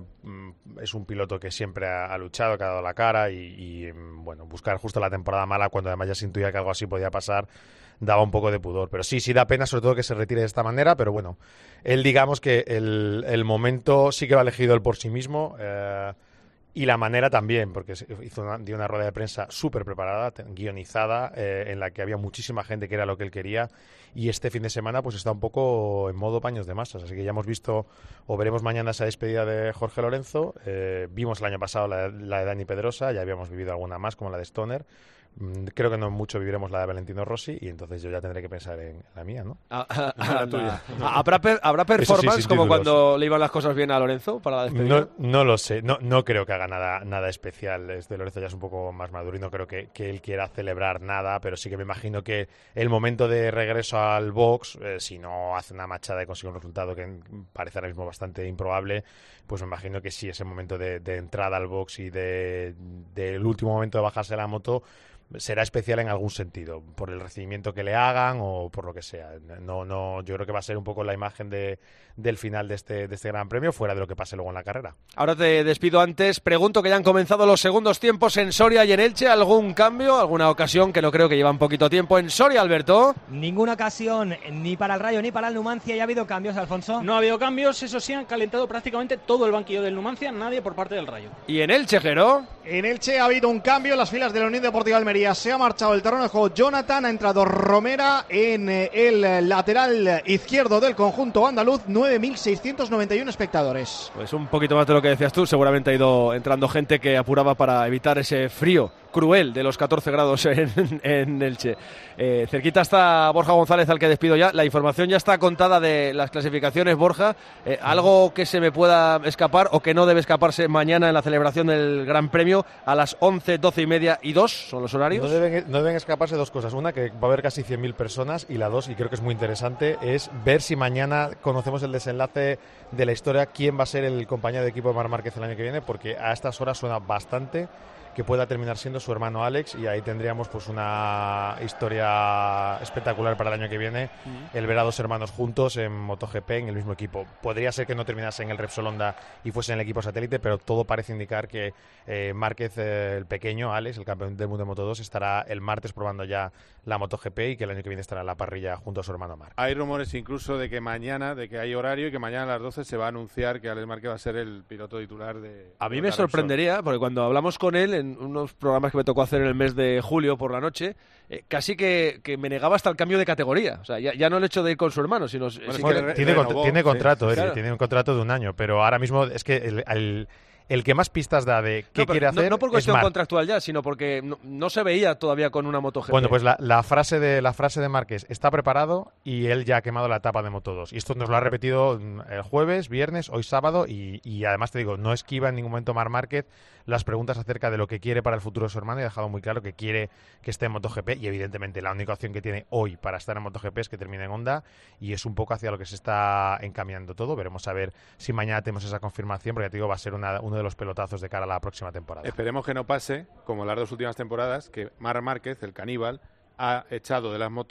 es un piloto que siempre ha, ha luchado, que ha dado la cara y, y bueno, buscar justo la temporada mala cuando además ya se intuía que algo así podía pasar daba un poco de pudor, pero sí, sí da pena sobre todo que se retire de esta manera, pero bueno, él digamos que el, el momento sí que va elegido él por sí mismo eh, y la manera también, porque hizo una, dio una rueda de prensa súper preparada, guionizada, eh, en la que había muchísima gente que era lo que él quería y este fin de semana pues está un poco en modo paños de masas, así que ya hemos visto o veremos mañana esa despedida de Jorge Lorenzo, eh, vimos el año pasado la, la de Dani Pedrosa, ya habíamos vivido alguna más como la de Stoner. Creo que no mucho viviremos la de Valentino Rossi y entonces yo ya tendré que pensar en la mía, ¿no? Ah, ah, ah, la tuya. ¿Habrá, per, ¿Habrá performance sí, como cuando le iban las cosas bien a Lorenzo para la despedida? No, no lo sé, no, no creo que haga nada, nada especial. Este Lorenzo ya es un poco más maduro y no creo que, que él quiera celebrar nada, pero sí que me imagino que el momento de regreso al box, eh, si no hace una machada y consigue un resultado que parece ahora mismo bastante improbable, pues me imagino que sí, ese momento de, de entrada al box y del de, de último momento de bajarse la moto será especial en algún sentido, por el recibimiento que le hagan o por lo que sea. No, no, yo creo que va a ser un poco la imagen de, del final de este, de este Gran Premio, fuera de lo que pase luego en la carrera. Ahora te despido antes. Pregunto que ya han comenzado los segundos tiempos en Soria y en Elche. ¿Algún cambio? ¿Alguna ocasión que no creo que llevan poquito tiempo en Soria, Alberto? Ninguna ocasión, ni para el Rayo ni para el Numancia. ¿Ya ha habido cambios, Alfonso? No ha habido cambios, eso sí, han calentado prácticamente todo el banquillo del Numancia, nadie por parte del Rayo. ¿Y en Elche, Jero? En Elche ha habido un cambio en las filas de la Unión Deportiva Almería. Se ha marchado el terreno de juego Jonathan, ha entrado Romera en el lateral izquierdo del conjunto andaluz. nueve mil seiscientos noventa y uno espectadores. Pues un poquito más de lo que decías tú. Seguramente ha ido entrando gente que apuraba para evitar ese frío cruel de los catorce grados en, en Elche. Eh, cerquita está Borja González, al que despido ya. La información ya está contada de las clasificaciones, Borja. Eh, ¿Algo que se me pueda escapar o que no debe escaparse mañana en la celebración del Gran Premio a las once, doce y media y dos? ¿Son los horarios? No deben, no deben escaparse dos cosas. Una, que va a haber casi cien mil personas, y la dos, y creo que es muy interesante, es ver si mañana conocemos el desenlace de la historia, quién va a ser el compañero de equipo de Marc Márquez el año que viene, porque a estas horas suena bastante que pueda terminar siendo su hermano Alex, y ahí tendríamos pues una historia espectacular para el año que viene, mm. el ver a dos hermanos juntos en MotoGP en el mismo equipo. Podría ser que no terminase en el Repsol Honda y fuese en el equipo satélite, pero todo parece indicar que eh, Márquez, eh, el pequeño, Alex, el campeón del mundo de Moto dos, estará el martes probando ya la MotoGP y que el año que viene estará en la parrilla junto a su hermano Marc. Hay rumores incluso de que mañana, de que hay horario y que mañana a las doce se va a anunciar que Alex Márquez va a ser el piloto titular de... A mí me sorprendería, porque cuando hablamos con él en unos programas que me tocó hacer en el mes de julio por la noche, eh, casi que, que me negaba hasta el cambio de categoría. O sea, ya, ya no el hecho de ir con su hermano, sino... Bueno, sí bueno, que... tiene, renovó, tiene contrato, sí. Eri, Claro. tiene un contrato de un año, pero ahora mismo es que el... el El que más pistas da de qué no, quiere hacer no, no por es cuestión Marc. contractual ya, sino porque no, no se veía todavía con una MotoGP. Bueno, pues la, la frase de la frase de Márquez está preparado y él ya ha quemado la etapa de Moto dos. Y esto nos lo ha repetido el jueves, viernes, hoy sábado y, y además te digo, no esquiva en ningún momento Marc Márquez las preguntas acerca de lo que quiere para el futuro de su hermano y ha dejado muy claro que quiere que esté en MotoGP y evidentemente la única opción que tiene hoy para estar en MotoGP es que termine en Honda y es un poco hacia lo que se está encaminando todo. Veremos a ver si mañana tenemos esa confirmación, porque te digo, va a ser una, uno de los pelotazos de cara a la próxima temporada. Esperemos que no pase, como las dos últimas temporadas, que Marc Márquez, el caníbal, ha echado de las motos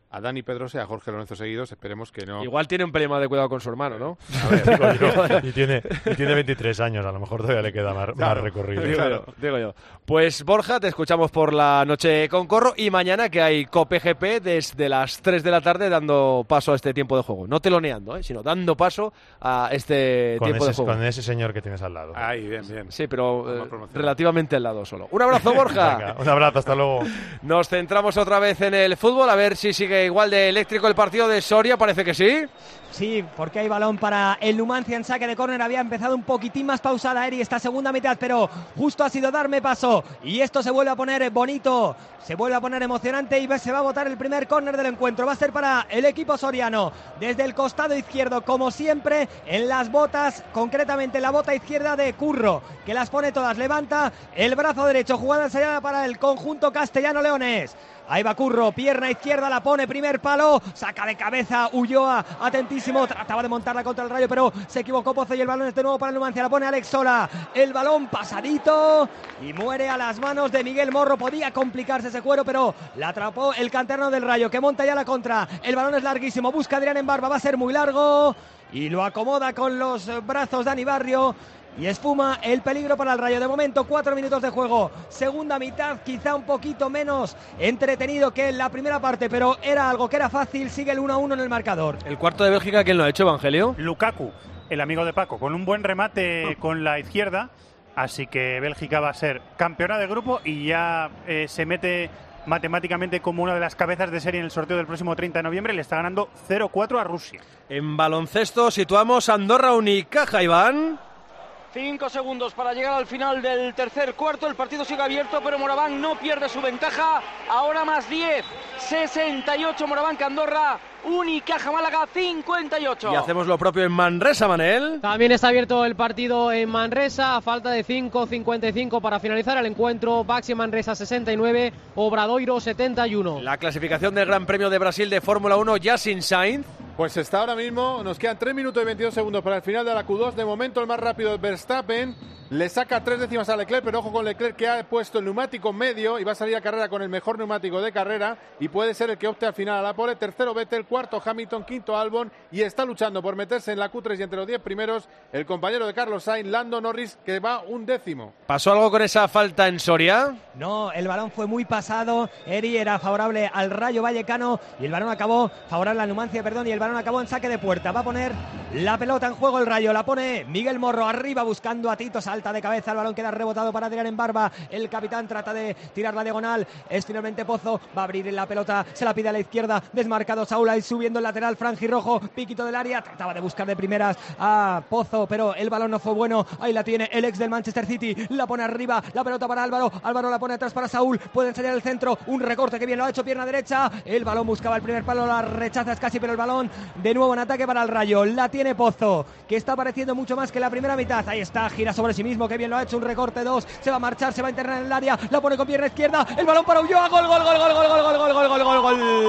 a Dani Pedrosa y a Jorge Lorenzo seguidos. Esperemos que no. Igual tiene un pelín más de cuidado con su hermano, ¿no? A ver, digo yo. y, tiene, y tiene veintitrés años, a lo mejor todavía le queda más, Claro, más recorrido. Digo, yo, digo yo. Pues Borja, te escuchamos por la noche con Corro y mañana que hay Cope G P desde las tres de la tarde dando paso a este tiempo de juego. No teloneando, ¿eh? sino dando paso a este con tiempo ese, de juego. Con ese señor que tienes al lado. Ahí, bien, bien. Sí, pero eh, relativamente al lado solo. Un abrazo, Borja. Venga, un abrazo, hasta luego. Nos centramos otra vez en el fútbol, a ver si sigue igual de eléctrico el partido de Soria, parece que sí. Sí, porque hay balón para el Numancia en saque de córner. Había empezado un poquitín más pausada Eri esta segunda mitad, pero justo ha sido darme paso. Y esto se vuelve a poner bonito, se vuelve a poner emocionante y se va a botar el primer córner del encuentro. Va a ser para el equipo soriano. Desde el costado izquierdo, como siempre, en las botas, concretamente la bota izquierda de Curro, que las pone todas. Levanta el brazo derecho, jugada ensayada para el conjunto castellano-leonés. Ahí va Curro, pierna izquierda, la pone, primer palo, saca de cabeza Ulloa, atentísimo, trataba de montarla contra el Rayo, pero se equivocó Pozo y el balón es de nuevo para el Numancia, la pone Alex Sola, el balón pasadito y muere a las manos de Miguel Morro. Podía complicarse ese cuero, pero la atrapó el canterano del Rayo, que monta ya la contra, el balón es larguísimo, busca a Adrián en Barba, va a ser muy largo y lo acomoda con los brazos Dani Barrio. Y esfuma el peligro para el Rayo. De momento, cuatro minutos de juego. Segunda mitad, quizá un poquito menos entretenido que en la primera parte, pero era algo que era fácil. Sigue el uno a uno en el marcador. El cuarto de Bélgica, ¿quién lo ha hecho, Evangelio? Lukaku, el amigo de Paco, con un buen remate con la izquierda. Así que Bélgica va a ser campeona de grupo y ya eh, se mete matemáticamente como una de las cabezas de serie en el sorteo del próximo treinta de noviembre. Le está ganando cero cuatro a Rusia. En baloncesto situamos Andorra Unicaja, Iván. Cinco segundos para llegar al final del tercer cuarto. El partido sigue abierto, pero Moraván no pierde su ventaja. Ahora más diez. sesenta y ocho Moraván, Andorra. Unicaja Málaga cincuenta y ocho. Y hacemos lo propio en Manresa, Manel. También está abierto el partido en Manresa. A falta de cinco cincuenta y cinco para finalizar el encuentro. Baxi Manresa sesenta y nueve, Obradoiro setenta y uno. La clasificación del Gran Premio de Brasil de Fórmula uno ya sin Sainz. Pues está ahora mismo, nos quedan tres minutos y veintidós segundos para el final de la Q dos. De momento el más rápido es Verstappen. Le saca tres décimas a Leclerc, pero ojo con Leclerc, que ha puesto el neumático medio y va a salir a carrera con el mejor neumático de carrera y puede ser el que opte al final a la pole. Tercero Vettel, cuarto Hamilton, quinto Albon y está luchando por meterse en la Q tres y entre los diez primeros el compañero de Carlos Sainz, Lando Norris, que va un décimo. ¿Pasó algo con esa falta en Soria? No, el balón fue muy pasado. Eri era favorable al Rayo Vallecano y el balón acabó favorable al Numancia, perdón, y el balón acabó en saque de puerta. Va a poner la pelota en juego el Rayo, la pone Miguel Morro arriba buscando a Tito, salta de cabeza, el balón queda rebotado para Adrián en Barba. El capitán trata de tirar la diagonal, es finalmente Pozo, va a abrir la pelota, se la pide a la izquierda, desmarcado Saúl, y subiendo el lateral franjirrojo, piquito del área, trataba de buscar de primeras a Pozo, pero el balón no fue bueno. Ahí la tiene el ex del Manchester City, la pone arriba, la pelota para Álvaro, Álvaro la pone atrás para Saúl, puede enseñar el centro, un recorte que bien lo ha hecho, pierna derecha, el balón buscaba el primer palo, la rechazas casi, pero el balón de nuevo en ataque para el Rayo, la tiene Pozo, que está apareciendo mucho más que la primera mitad. Ahí está, gira sobre sí mismo, que bien lo ha hecho, un recorte dos, se va a marchar, se va a internar en el área, la pone con pierna izquierda, el balón para Ulloa, gol, gol, gol, gol, gol, gol, gol, gol, gol, gol, gol,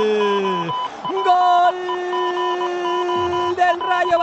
gol, gol del Rayo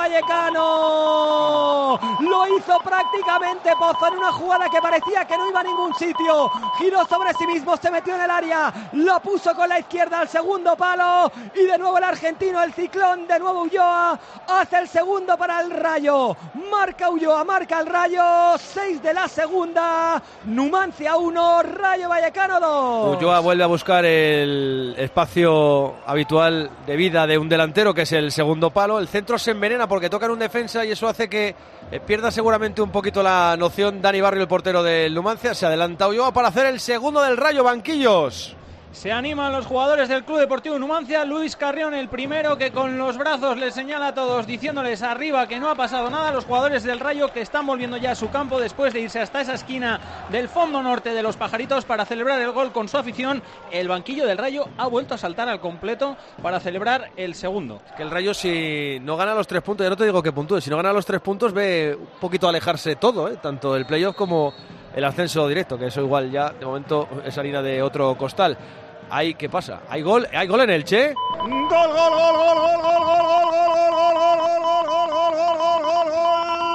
Vallecano. Lo hizo prácticamente Pozo en una jugada que parecía que no iba a ningún sitio, giró sobre sí mismo, se metió en el área, lo puso con la izquierda al segundo palo y de nuevo el argentino, el ciclón, de nuevo Ulloa hace el segundo para el Rayo, marca Ulloa, marca el Rayo, seis de la segunda, Numancia uno, Rayo Vallecano dos. Ulloa vuelve a buscar el espacio habitual de vida de un delantero, que es el segundo palo. El centro se envenena porque toca en un defensa y eso hace que pierda seguramente un poquito la noción Dani Barrio, el portero del Numancia. Se adelanta Ulloa para hacer el segundo del Rayo. Banquillos. Se animan los jugadores del Club Deportivo Numancia. Luis Carrión, el primero, que con los brazos les señala a todos diciéndoles arriba que no ha pasado nada. Los jugadores del Rayo que están volviendo ya a su campo después de irse hasta esa esquina del fondo norte de los Pajaritos para celebrar el gol con su afición. El banquillo del Rayo ha vuelto a saltar al completo para celebrar el segundo. Que el Rayo, si no gana los tres puntos, ya no te digo que puntúe, si no gana los tres puntos ve un poquito alejarse todo, ¿eh? Tanto el playoff como el ascenso directo, que eso igual ya de momento es harina de otro costal. Ahí, ¿qué pasa? ¿Hay gol? ¿Hay gol en el Che? Gol, gol, gol, gol, gol, gol, gol, gol, gol, gol, gol, gol, gol, gol,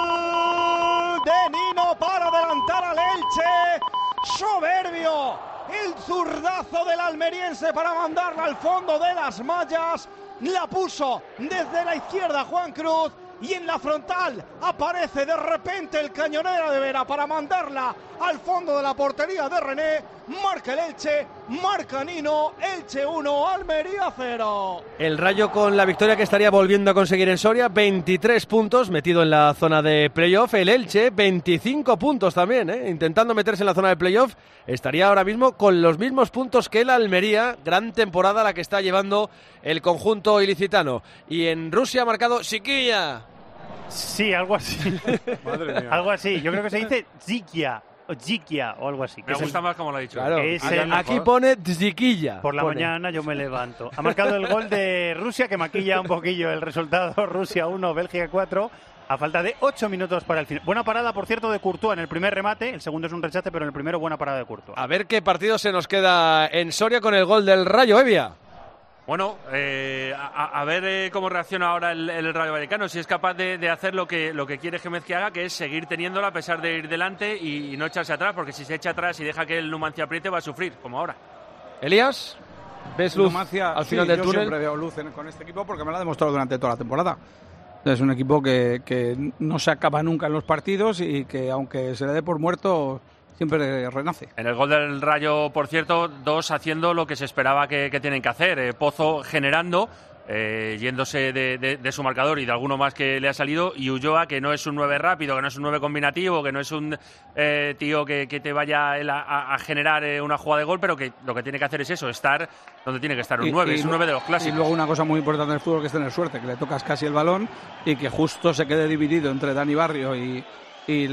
gol de Nino para adelantar al Elche. Soberbio el zurdazo del almeriense para mandarla al fondo de las mallas. La puso desde la izquierda Juan Cruz. Y en la frontal aparece de repente el cañonero de Vera para mandarla al fondo de la portería de René. Marca el Elche, marca Nino, Elche uno, Almería cero. El Rayo con la victoria que estaría volviendo a conseguir en Soria, veintitrés puntos, metido en la zona de playoff. El Elche, veinticinco puntos también, ¿eh? Intentando meterse en la zona de playoff. Estaría ahora mismo con los mismos puntos que el Almería. Gran temporada la que está llevando el conjunto ilicitano. Y en Rusia ha marcado Siquilla. Sí, algo así. Madre mía. Algo así. Yo creo que se dice Zikia o Zikia o algo así. Me gusta el... más como lo ha dicho. Claro. Es aquí, el... aquí pone Ziquilla. Por la pone. mañana yo me levanto. Ha marcado el gol de Rusia que maquilla un poquillo el resultado. Rusia uno, Bélgica cuatro. A falta de ocho minutos para el final. Buena parada, por cierto, de Courtois en el primer remate. El segundo es un rechace, pero en el primero buena parada de Courtois. A ver qué partido se nos queda en Soria con el gol del Rayo, Evia. Bueno, eh, a, a ver eh, cómo reacciona ahora el, el Rayo Vallecano, si es capaz de, de hacer lo que, lo que quiere Gémez que haga, que es seguir teniéndola a pesar de ir delante y, y no echarse atrás, porque si se echa atrás y deja que el Numancia apriete va a sufrir, como ahora. Elías, ¿ves luz Numancia, al final sí, del yo túnel? Siempre veo luz en, con este equipo porque me lo ha demostrado durante toda la temporada. Es un equipo que, que no se acaba nunca en los partidos y que aunque se le dé por muerto siempre renace. En el gol del Rayo, por cierto, dos haciendo lo que se esperaba que, que tienen que hacer. Eh, Pozo generando, eh, yéndose de, de, de su marcador y de alguno más que le ha salido, y Ulloa, que no es un nueve rápido, que no es un nueve combinativo, que no es un eh, tío que, que te vaya él a, a generar eh, una jugada de gol, pero que lo que tiene que hacer es eso, estar donde tiene que estar, un nueve, es un nueve de los clásicos. Y luego una cosa muy importante en el fútbol que es tener suerte, que le tocas casi el balón y que justo se quede dividido entre Dani Barrio y... Y,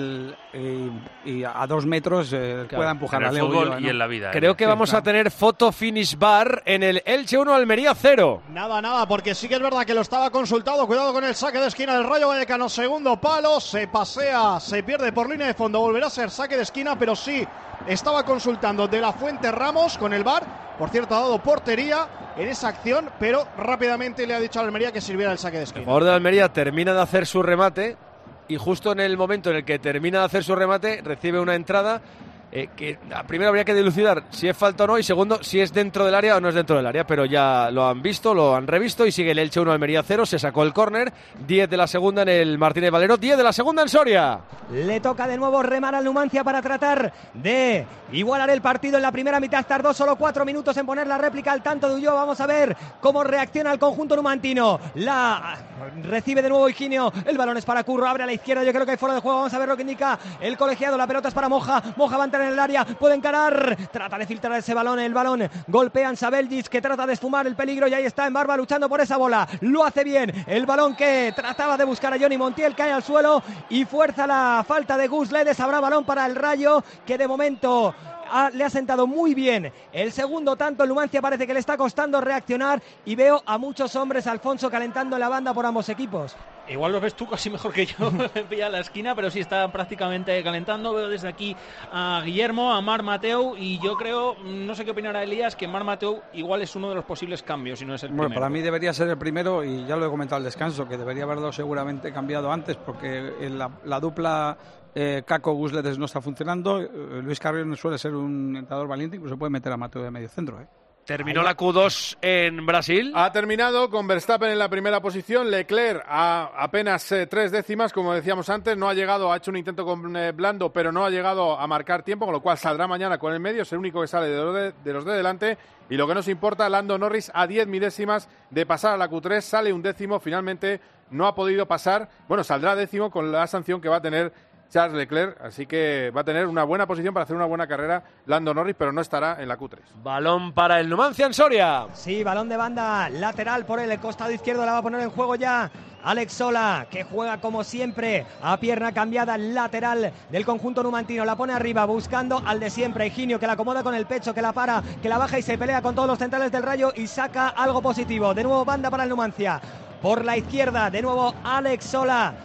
y, y a dos metros eh, claro, pueda empujar en el a Leo fútbol Ulloa, ¿no? y en la vida. Creo que sí, vamos claro. a tener foto finish bar en el Elche uno, Almería cero. Nada, nada, porque sí que es verdad que lo estaba consultado. Cuidado con el saque de esquina del Rayo Vallecano. Segundo palo, se pasea, se pierde por línea de fondo. Volverá a ser saque de esquina, pero sí estaba consultando De La Fuente Ramos con el V A R. Por cierto, ha dado portería en esa acción, pero rápidamente le ha dicho a Almería que sirviera el saque de esquina. El jugador de Almería termina de hacer su remate. Y justo en el momento en el que termina de hacer su remate, recibe una entrada eh, que primero habría que dilucidar si es falta o no, y segundo, si es dentro del área o no es dentro del área. Pero ya lo han visto, lo han revisto y sigue el Elche uno, Almería cero. Se sacó el córner, diez de la segunda en el Martínez Valero, diez de la segunda en Soria. Le toca de nuevo remar al Numancia para tratar de igualar el partido en la primera mitad. Tardó solo cuatro minutos en poner la réplica al tanto de Ulloa. Vamos a ver cómo reacciona el conjunto numantino. La recibe de nuevo Higinio. El balón es para Curro. Abre a la izquierda. Yo creo que hay fuera de juego. Vamos a ver lo que indica el colegiado. La pelota es para Moja. Moja va a entrar en el área. Puede encarar. Trata de filtrar ese balón. El balón golpean Sabeljic, que trata de esfumar el peligro. Y ahí está en Barba luchando por esa bola. Lo hace bien. El balón que trataba de buscar a Johnny Montiel cae al suelo y fuerza la falta de Gus Ledes. Habrá balón para el Rayo, que de momento ha, le ha sentado muy bien el segundo tanto. El Numancia parece que le está costando reaccionar y veo a muchos hombres, Alfonso, calentando en la banda por ambos equipos. Igual lo ves tú casi mejor que yo, pilla la esquina, pero sí está prácticamente calentando. Veo desde aquí a Guillermo, a Marc Mateu, y yo creo, no sé qué opinará Elías, que Marc Mateu igual es uno de los posibles cambios, si no es el bueno, primero. Para mí debería ser el primero, y ya lo he comentado al descanso, que debería haberlo seguramente cambiado antes, porque en la, la dupla eh, Caco Gusledes no está funcionando. Eh, Luis Carrión suele ser un entrenador valiente, incluso puede meter a Mateu de medio centro, ¿eh? Terminó la Q dos en Brasil. Ha terminado con Verstappen en la primera posición. Leclerc a apenas eh, tres décimas, como decíamos antes. No ha llegado, ha hecho un intento con eh, Blando, pero no ha llegado a marcar tiempo, con lo cual saldrá mañana con el medio. Es el único que sale de los de, de, los de delante. Y lo que nos importa, Lando Norris a diez milésimas de pasar a la Q tres. Sale un décimo, finalmente no ha podido pasar. Bueno, saldrá décimo con la sanción que va a tener Charles Leclerc, así que va a tener una buena posición para hacer una buena carrera Lando Norris, pero no estará en la Q tres. Balón para el Numancia en Soria. Sí, balón de banda lateral por el costado izquierdo, la va a poner en juego ya Alex Sola, que juega como siempre a pierna cambiada, lateral del conjunto numantino. La pone arriba buscando al de siempre, Higinio, que la acomoda con el pecho, que la para, que la baja y se pelea con todos los centrales del Rayo y saca algo positivo. De nuevo banda para el Numancia. Por la izquierda, de nuevo Alex Sola.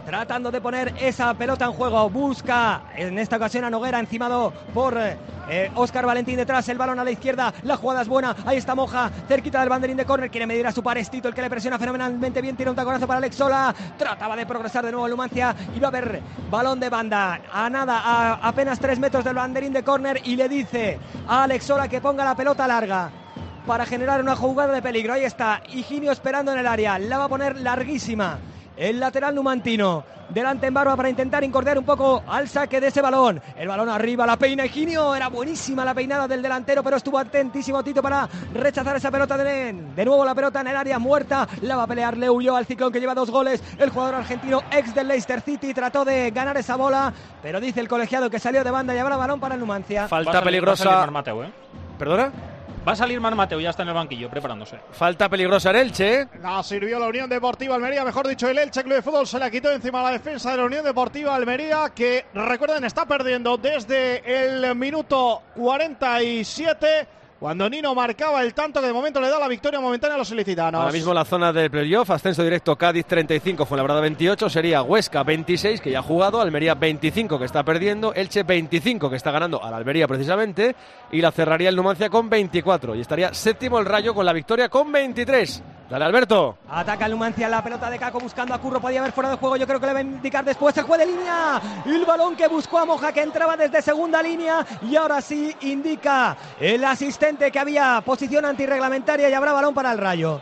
tratando de poner esa pelota en juego. Busca en esta ocasión a Noguera, encimado por eh, Óscar Valentín detrás. El balón a la izquierda. La jugada es buena. Ahí está Moja, cerquita del banderín de córner. Quiere medir a su parestito, el que le presiona fenomenalmente bien. Tira un taconazo para Alex Sola. Trataba de progresar de nuevo el Numancia. Y va a haber balón de banda. A nada, a apenas tres metros del banderín de córner. Y le dice a Alex Sola que ponga la pelota larga para generar una jugada de peligro. Ahí está Higinio esperando en el área. La va a poner larguísima el lateral numantino. Delante en Barba para intentar incordiar un poco al saque de ese balón. El balón arriba, la peina Higinio. Era buenísima la peinada del delantero, pero estuvo atentísimo Tito para rechazar esa pelota. De, de nuevo la pelota en el área muerta. La va a pelear, le huyó al Ciclón, que lleva dos goles. El jugador argentino, ex del Leicester City, trató de ganar esa bola, pero dice el colegiado que salió de banda y habrá balón para el Numancia. Falta peligrosa. Mateo, ¿eh? ¿Perdona? Va a salir Mar Mateo, ya está en el banquillo, preparándose. Falta peligrosa en Elche. La sirvió la Unión Deportiva Almería, mejor dicho, el Elche Club de Fútbol se la quitó encima a la defensa de la Unión Deportiva Almería, que, recuerden, está perdiendo desde el minuto cuarenta y siete, cuando Nino marcaba el tanto que de momento le da la victoria momentánea a los ilicitanos. Ahora mismo la zona del playoff, ascenso directo Cádiz treinta y cinco, Fuenlabrada veintiocho, sería Huesca veintiséis, que ya ha jugado, Almería veinticinco, que está perdiendo, Elche veinticinco, que está ganando a la Almería precisamente, y la cerraría el Numancia con veinticuatro, y estaría séptimo el Rayo con la victoria con veintitrés. Dale, Alberto. Ataca el Numancia, la pelota de Caco buscando a Curro, podía haber fuera de juego, yo creo que le va a indicar después el juego de línea, el balón que buscó a Moja, que entraba desde segunda línea, y ahora sí indica el asistente que había posición antirreglamentaria y habrá balón para el Rayo.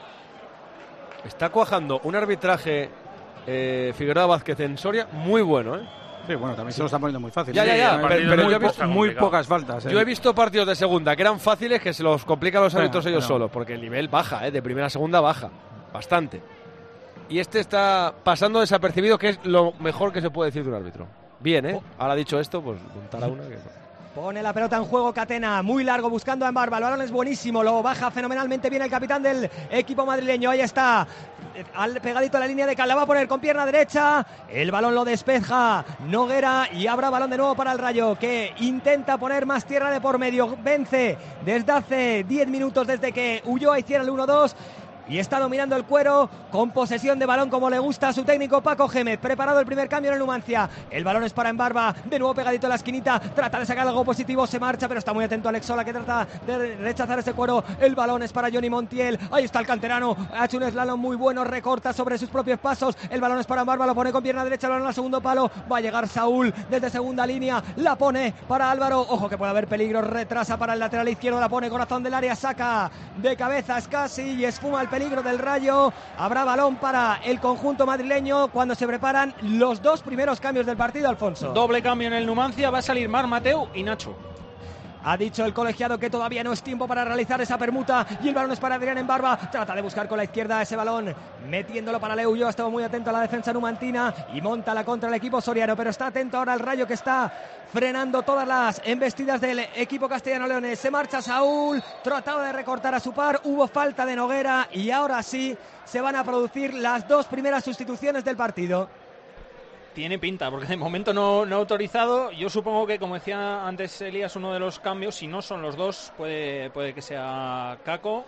Está cuajando un arbitraje eh, Figueroa Vázquez en Soria muy bueno, ¿eh? Sí, bueno, también se lo está poniendo muy fácil. Ya, ya, ya, sí, pero, pero muy, yo he visto, muy pocas faltas. ¿eh? Yo he visto partidos de segunda que eran fáciles, que se los complican los árbitros Bueno, ellos bueno. solos, porque el nivel baja, ¿eh? De primera a segunda baja, bastante. Y este está pasando desapercibido, que es lo mejor que se puede decir de un árbitro. Bien, ¿eh? Ahora dicho esto, pues montará una que... Pone la pelota en juego Catena, muy largo buscando a Embarba, el balón es buenísimo, lo baja fenomenalmente bien el capitán del equipo madrileño, ahí está, al pegadito a la línea de Cal, la va a poner con pierna derecha, el balón lo despeja Noguera y habrá balón de nuevo para el Rayo, que intenta poner más tierra de por medio, vence desde hace diez minutos desde que Ulloa hiciera el uno dos. Y está dominando el cuero con posesión de balón como le gusta a su técnico Paco Gémez. Preparado el primer cambio en el Numancia. El balón es para Embarba. De nuevo pegadito a la esquinita. Trata de sacar algo positivo. Se marcha, pero está muy atento Alex Sola, que trata de rechazar ese cuero. El balón es para Johnny Montiel. Ahí está el canterano. Ha hecho un slalom muy bueno. Recorta sobre sus propios pasos. El balón es para Embarba. Lo pone con pierna derecha. El balón al segundo palo. Va a llegar Saúl desde segunda línea. La pone para Álvaro. Ojo que puede haber peligro. Retrasa para el lateral izquierdo. La pone corazón del área. Saca de cabeza Escasi y esfuma el peligro del Rayo. Habrá balón para el conjunto madrileño cuando se preparan los dos primeros cambios del partido, Alfonso. Doble cambio en el Numancia, va a salir Mar Mateu y Nacho. Ha dicho el colegiado que todavía no es tiempo para realizar esa permuta y el balón es para Adrián Embarba. Trata de buscar con la izquierda ese balón, metiéndolo para Leu. Yo estaba muy atento a la defensa numantina y monta la contra el equipo soriano, pero está atento ahora al Rayo, que está frenando todas las embestidas del equipo castellano leones. Se marcha Saúl, trataba de recortar a su par, hubo falta de Noguera y ahora sí se van a producir las dos primeras sustituciones del partido. Tiene pinta, porque de momento no, no ha autorizado. Yo supongo que, como decía antes Elías, uno de los cambios, si no son los dos, puede, puede que sea Caco.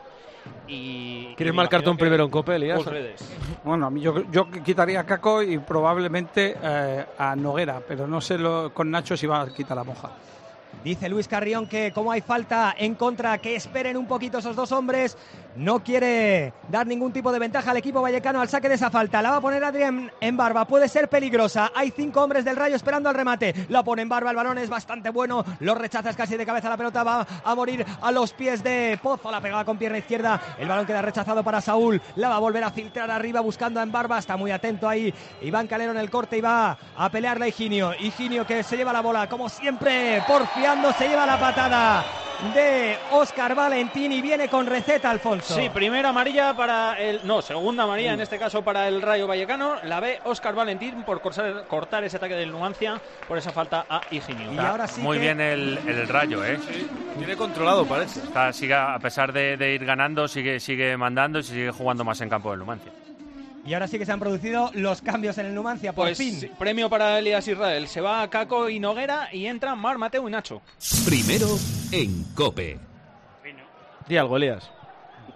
Y ¿Quieres y marcar tú imagino un primero en Copa, Elías? Dos redes. Bueno, a mí yo, yo quitaría a Caco y probablemente eh, a Noguera, pero no sé lo, con Nacho si va a quitar a Moja. Dice Luis Carrión que como hay falta en contra, que esperen un poquito esos dos hombres. No quiere dar ningún tipo de ventaja al equipo vallecano al saque de esa falta. La va a poner Adrián Embarba, puede ser peligrosa. Hay cinco hombres del Rayo esperando al remate. La pone Embarba, el balón es bastante bueno. Lo rechazas casi de cabeza, la pelota va a morir a los pies de Pozo. La pegaba con pierna izquierda. El balón queda rechazado para Saúl. La va a volver a filtrar arriba buscando a Embarba. Está muy atento ahí Iván Calero en el corte y va a pelearle a Higinio. Higinio que se lleva la bola como siempre, porfiando, se lleva la patada de Óscar Valentín y viene con receta, Alfonso. Sí, primera amarilla para el... No, segunda amarilla en este caso para el Rayo Vallecano. La ve Óscar Valentín por cortar, cortar ese ataque del Numancia por esa falta a Higinio. Y ahora sí muy que... bien el, el Rayo, ¿eh? Sí, tiene controlado, parece. Está, sigue, a pesar de, de ir ganando, sigue, sigue mandando y sigue jugando más en campo del Numancia. Y ahora sí que se han producido los cambios en el Numancia, por pues, fin. Sí, premio para Elías Israel. Se va Caco y Noguera y entran Mar Mateu y Nacho. Primero en COPE. Di algo, Elías.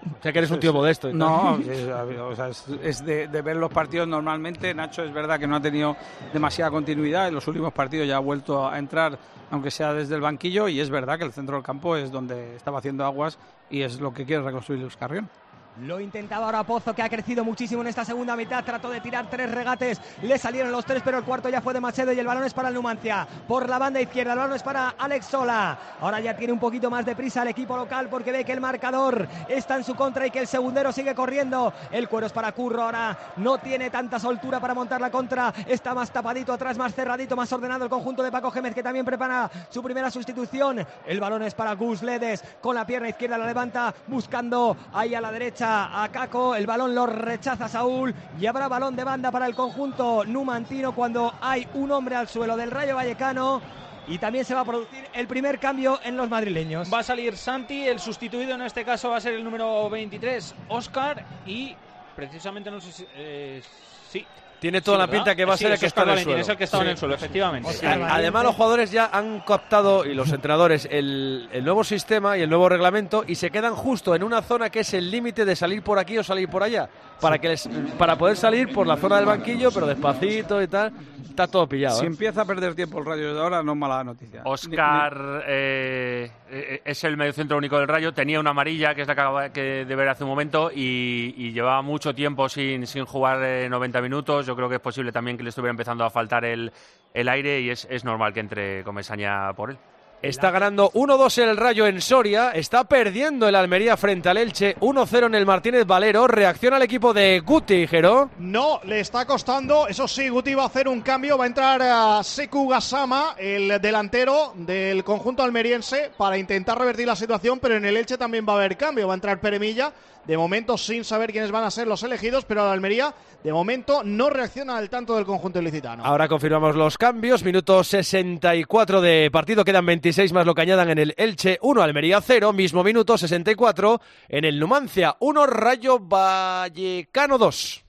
O sea que eres un tío modesto. No, es, o sea, es, es de, de ver los partidos normalmente. Nacho es verdad que no ha tenido demasiada continuidad. En los últimos partidos ya ha vuelto a entrar, aunque sea desde el banquillo, y es verdad que el centro del campo es donde estaba haciendo aguas y es lo que quiere reconstruir Luis Carrión. Lo intentaba ahora Pozo, que ha crecido muchísimo en esta segunda mitad. Trató de tirar tres regates, le salieron los tres, pero el cuarto ya fue de Macedo y el balón es para el Numancia. Por la banda izquierda, el balón es para Alex Sola. Ahora ya tiene un poquito más de prisa el equipo local porque ve que el marcador está en su contra y que el segundero sigue corriendo. El cuero es para Curro, ahora no tiene tanta soltura para montar la contra. Está más tapadito atrás, más cerradito, más ordenado el conjunto de Paco Gémez, que también prepara su primera sustitución. El balón es para Gus Ledes, con la pierna izquierda la levanta, buscando ahí a la derecha a Caco, el balón lo rechaza Saúl y habrá balón de banda para el conjunto numantino cuando hay un hombre al suelo del Rayo Vallecano. Y también se va a producir el primer cambio en los madrileños. Va a salir Santi, el sustituido en este caso va a ser el número veintitrés, Óscar, y precisamente no sé si... Eh, sí. Tiene toda sí, la ¿verdad? pinta que va a sí, ser el que está en el Valentín, suelo. Es el que estaba sí. en el suelo, efectivamente. Sí. Además, los jugadores ya han captado, y los entrenadores, el, el nuevo sistema y el nuevo reglamento, y se quedan justo en una zona que es el límite de salir por aquí o salir por allá. Para, sí. que les, para poder salir por la zona del banquillo, pero despacito y tal. Está todo pillado. Si ¿eh? empieza a perder tiempo el Rayo de ahora, no es mala noticia. Óscar eh, eh, es el mediocentro único del Rayo. Tenía una amarilla, que es la que acaba de ver hace un momento, y, y llevaba mucho tiempo sin, sin jugar eh, noventa minutos. Yo creo que es posible también que le estuviera empezando a faltar el, el aire, y es, es normal que entre Comesaña por él. Está ganando uno dos el Rayo en Soria, está perdiendo el Almería frente al Elche, uno cero en el Martínez Valero. Reacciona el equipo de Guti, Jero. No, le está costando, eso sí, Guti va a hacer un cambio, va a entrar a Sekou Gassama, el delantero del conjunto almeriense, para intentar revertir la situación, pero en el Elche también va a haber cambio, va a entrar Peremilla, de momento sin saber quiénes van a ser los elegidos, pero la Almería de momento no reacciona al tanto del conjunto ilicitano. Ahora confirmamos los cambios, minuto sesenta y cuatro de partido, quedan veintiséis más lo que añadan en el Elche, uno Almería cero, mismo minuto sesenta y cuatro en el Numancia, uno Rayo Vallecano dos.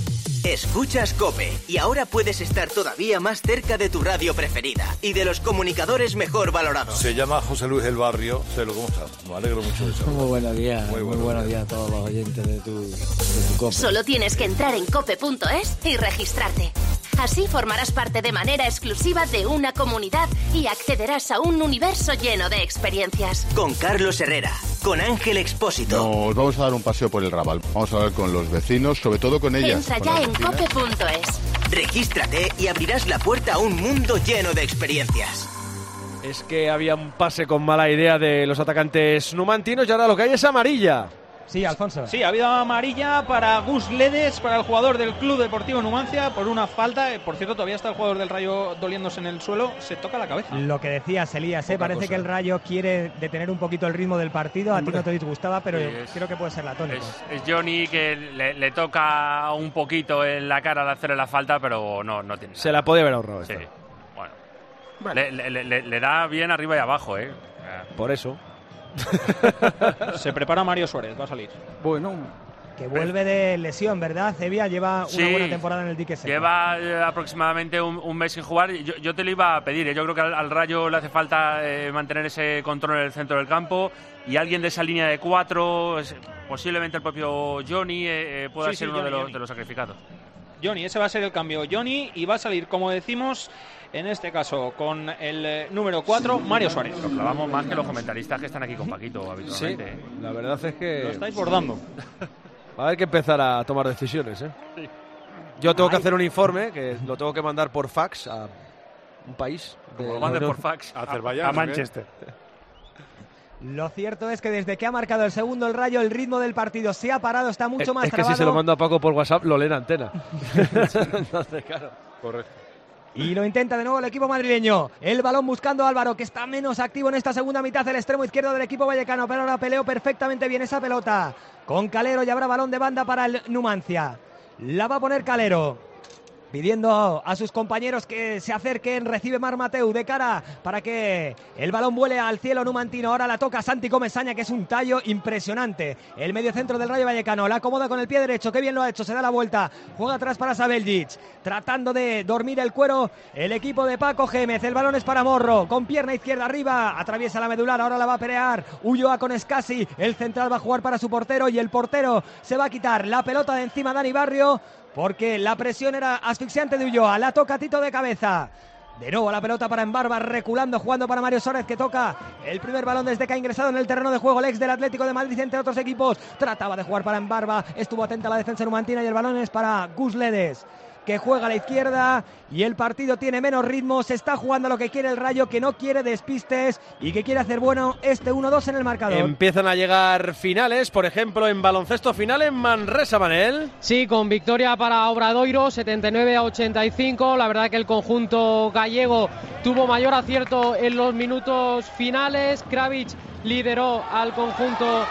Escuchas COPE y ahora puedes estar todavía más cerca de tu radio preferida y de los comunicadores mejor valorados. Se llama José Luis del Barrio. Sé lo cómo estás. Me alegro mucho de eso. Muy buenos días. Muy, muy buenos días a todos los oyentes de tu, de tu COPE. Solo tienes que entrar en cope punto es y registrarte. Así formarás parte de manera exclusiva de una comunidad y accederás a un universo lleno de experiencias. Con Carlos Herrera, con Ángel Expósito. Nos vamos a dar un paseo por el Raval. Vamos a hablar con los vecinos, sobre todo con ellas. Entra ya en cope punto es. Regístrate y abrirás la puerta a un mundo lleno de experiencias. Es que había un pase con mala idea de los atacantes numantinos y ahora lo que hay es amarilla. Sí, Alfonso. Sí, ha habido amarilla para Gus Ledes, para el jugador del Club Deportivo Numancia, por una falta. Por cierto, todavía está el jugador del Rayo doliéndose en el suelo. Se toca la cabeza. Lo que decías, Elías, ¿eh? parece cosa. que el Rayo quiere detener un poquito el ritmo del partido. Hombre. A ti no te disgustaba, pero es, creo que puede ser la tónica. Es, es Johnny que le, le toca un poquito en la cara de hacerle la falta, pero no, no tiene nada. Se la podía haber ahorrado. Sí, bueno. bueno. Le, le, le, le da bien arriba y abajo, ¿eh? Por eso. Se prepara Mario Suárez, va a salir. Bueno, que vuelve de lesión, ¿verdad? Cevia lleva sí, una buena temporada en el dique seco. Lleva eh, aproximadamente un, un mes sin jugar. Yo, yo te lo iba a pedir, ¿eh? Yo creo que al, al Rayo le hace falta eh, mantener ese control en el centro del campo y alguien de esa línea de cuatro, es, posiblemente el propio Johnny eh, pueda sí, ser sí, uno Johnny, de, los, Johnny. de los sacrificados. Johnny, ese va a ser el cambio. Johnny, y va a salir, como decimos, en este caso, con el eh, número cuatro, Mario Suárez. Lo clavamos más que los comentaristas que están aquí con Paquito habitualmente. Sí, la verdad es que... Lo estáis bordando. Va a haber que empezar a tomar decisiones, ¿eh? Sí. Yo tengo que hacer un informe, que lo tengo que mandar por fax a un país. Como lo mandes por fax a Azerbaiyán, a Manchester. Lo cierto es que desde que ha marcado el segundo el Rayo, el ritmo del partido se ha parado, está mucho es, más es trabado. Es que si se lo mando a Paco por WhatsApp, lo lee en antena. Entonces, claro. Correcto. Y lo intenta de nuevo el equipo madrileño. El balón buscando a Álvaro, que está menos activo en esta segunda mitad, el extremo izquierdo del equipo vallecano. Pero ahora peleó perfectamente bien esa pelota. Con Calero y habrá balón de banda para el Numancia. La va a poner Calero. pidiendo a sus compañeros que se acerquen. Recibe Marc Mateu de cara para que el balón vuele al cielo numantino. Ahora la toca Santi Comesaña, que es un tallo impresionante. El mediocentro del Rayo Vallecano la acomoda con el pie derecho, qué bien lo ha hecho, se da la vuelta, juega atrás para Sabeljic, tratando de dormir el cuero el equipo de Paco Gémez. El balón es para Morro, con pierna izquierda arriba, atraviesa la medular, ahora la va a pelear Ulloa con Escasi. El central va a jugar para su portero y el portero se va a quitar la pelota de encima Dani Barrio, porque la presión era asfixiante de Ulloa. La toca Tito de cabeza. De nuevo la pelota para Embarba, reculando, jugando para Mario Suárez, que toca el primer balón desde que ha ingresado en el terreno de juego el ex del Atlético de Madrid, entre otros equipos. Trataba de jugar para Embarba, estuvo atenta a la defensa numantina y el balón es para Gus Ledes, que juega a la izquierda y el partido tiene menos ritmo. Se está jugando lo que quiere el Rayo, que no quiere despistes y que quiere hacer bueno este uno dos en el marcador. Empiezan a llegar finales, por ejemplo en baloncesto, final en Manresa, Manel. Sí, con victoria para Obradoiro, setenta y nueve a ochenta y cinco. La verdad que el conjunto gallego tuvo mayor acierto en los minutos finales. Kravic lideró al conjunto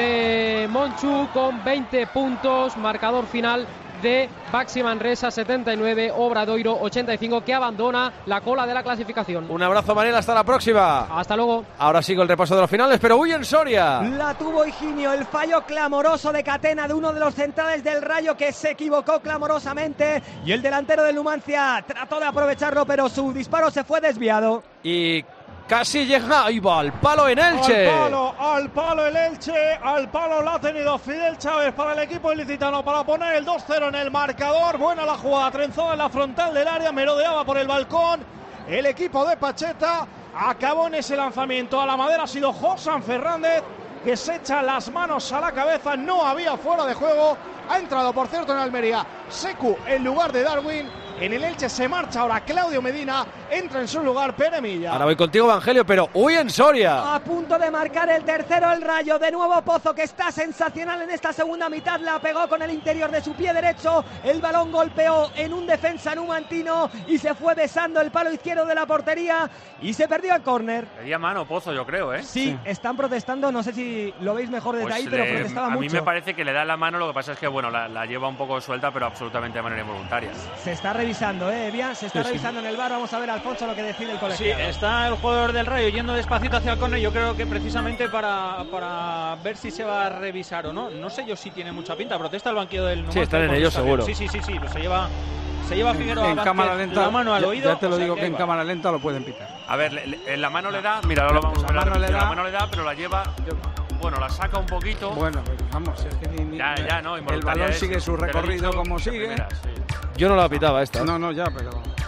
de Monchu con veinte puntos, marcador final de Baxi Manresa setenta y nueve, Obradoiro ochenta y cinco, que abandona la cola de la clasificación. Un abrazo, Manel, hasta la próxima. Hasta luego. Ahora sigo el repaso de los finales, pero huye en Soria. La tuvo Higinio, el fallo clamoroso de Catena de uno de los centrales del Rayo, que se equivocó clamorosamente, y el delantero del Numancia trató de aprovecharlo, pero su disparo se fue desviado. Y casi llega, ahí va, al palo en Elche. Al palo, al palo el Elche, al palo lo ha tenido Fidel Chávez para el equipo ilicitano para poner el dos cero en el marcador. Buena la jugada, trenzada en la frontal del área, merodeaba por el balcón. El equipo de Pacheta acabó en ese lanzamiento a la madera. Ha sido Josan Fernández, que se echa las manos a la cabeza, no había fuera de juego. Ha entrado, por cierto, en Almería Secu en lugar de Darwin. En el Elche se marcha ahora Claudio Medina, entra en su lugar Pere Milla. Ahora voy contigo, Evangelio, pero huye en Soria. A punto de marcar el tercero el Rayo, de nuevo Pozo, que está sensacional en esta segunda mitad, la pegó con el interior de su pie derecho, el balón golpeó en un defensa numantino y se fue besando el palo izquierdo de la portería y se perdió el córner. Pedía mano Pozo, yo creo, ¿eh? Sí, sí, están protestando, no sé si lo veis mejor desde pues ahí, le, pero protestaba a mucho. A mí me parece que le da la mano, lo que pasa es que, bueno, la, la lleva un poco suelta, pero absolutamente de manera involuntaria. Se está revisando, ¿eh, Evian? Se está sí, revisando sí. en el V A R, vamos a ver, Alfonso, lo que decide el colegiado. Sí, está el jugador del Rayo yendo despacito hacia el córner, yo creo que precisamente para, para ver si se va a revisar o no. No sé yo si tiene mucha pinta, protesta el banquillo del Numancia. Sí, están en ellos seguro. Sí, sí, sí, sí, se lleva... Se lleva Figueroa en, en cámara lenta, la mano al oído. Ya te lo o sea digo que, que en va. cámara lenta lo pueden pitar. A ver, le, le, en la mano le da, mira, ahora lo vamos a ver. La, mano le da, la mano le da, pero la lleva, bueno, la saca un poquito. Bueno, pero vamos, es que ni, ni, ya, ya, no, el balón sigue su recorrido como sigue. Primera, sí. Yo no la pitaba esta. No, no, ya, pero...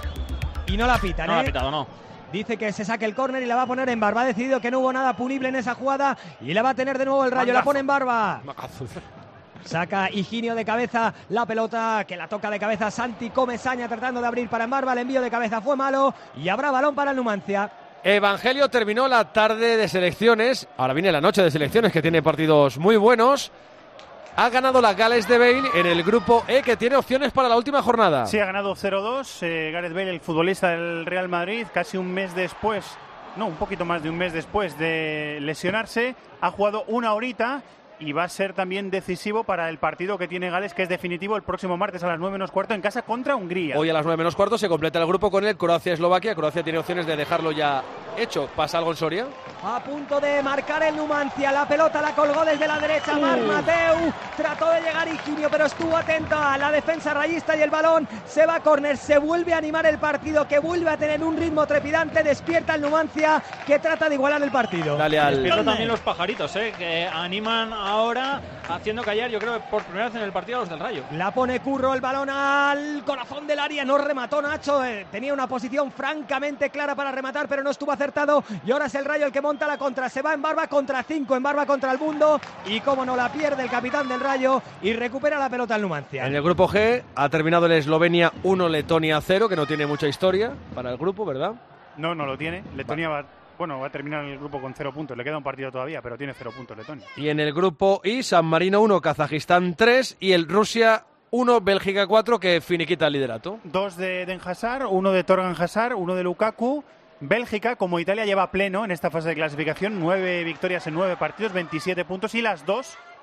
Y no la pitan, no ¿eh? No la ha pitado, no. Dice que se saque el córner y la va a poner en Barba. Ha decidido que no hubo nada punible en esa jugada y la va a tener de nuevo el Rayo. Mangazo. La pone en Barba. Mangazo. Saca Higinio de cabeza la pelota, que la toca de cabeza Santi Comesaña, tratando de abrir para Embarba. El envío de cabeza fue malo y habrá balón para el Numancia. Evangelio, terminó la tarde de selecciones. Ahora viene la noche de selecciones, que tiene partidos muy buenos. Ha ganado la Gales de Bale en el grupo E, que tiene opciones para la última jornada. Sí, ha ganado cero dos. Eh, Gareth Bale, el futbolista del Real Madrid, casi un mes después, no, un poquito más de un mes después de lesionarse, ha jugado una horita y va a ser también decisivo para el partido que tiene Gales, que es definitivo, el próximo martes a las nueve menos cuarto en casa contra Hungría. Hoy a las nueve menos cuarto se completa el grupo con el Croacia-Eslovaquia. Croacia tiene opciones de dejarlo ya hecho. ¿Pasa algo en Soria? A punto de marcar el Numancia, la pelota la colgó desde la derecha Marc Mateu, trató de llegar Higinio, pero estuvo atenta a la defensa rayista y el balón se va a córner. Se vuelve a animar el partido, que vuelve a tener un ritmo trepidante. Despierta el Numancia, que trata de igualar el partido. Dale al... Despierta también los pajaritos, ¿eh? Que animan ahora, haciendo callar, yo creo, por primera vez en el partido a los del Rayo. La pone Curro, el balón al corazón del área, no remató Nacho, eh, tenía una posición francamente clara para rematar, pero no estuvo acertado, y ahora es el Rayo el que monta la contra. Se va en Barba contra cinco, en Barba contra el mundo, y como no la pierde el capitán del Rayo y recupera la pelota el Numancia. En el grupo G ha terminado el Eslovenia uno, Letonia cero, que no tiene mucha historia para el grupo, ¿verdad? No, no lo tiene. Letonia va, bueno, va a terminar el grupo con cero puntos. Le queda un partido todavía, pero tiene cero puntos Letonia. Y en el grupo I, San Marino uno, Kazajistán tres y el Rusia uno, Bélgica cuatro, que finiquita el liderato. Dos de Den Hazard, uno de Torgan Hazard, uno de Lukaku. Bélgica, como Italia lleva pleno en esta fase de clasificación, nueve victorias en nueve partidos, veintisiete puntos, y las dos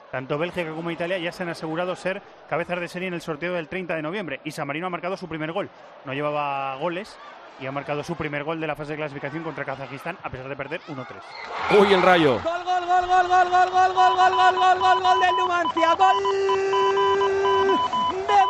Tanto Bélgica como Italia ya se han asegurado ser cabezas de serie en el sorteo del treinta de noviembre y San Marino ha marcado su primer gol. No llevaba goles y ha marcado su primer gol de la fase de clasificación contra Kazajistán a pesar de perder uno tres. Uy, el Rayo. Gol, gol, gol, gol, gol, gol, gol, gol, gol, gol, gol, gol, gol del Numancia. Gol de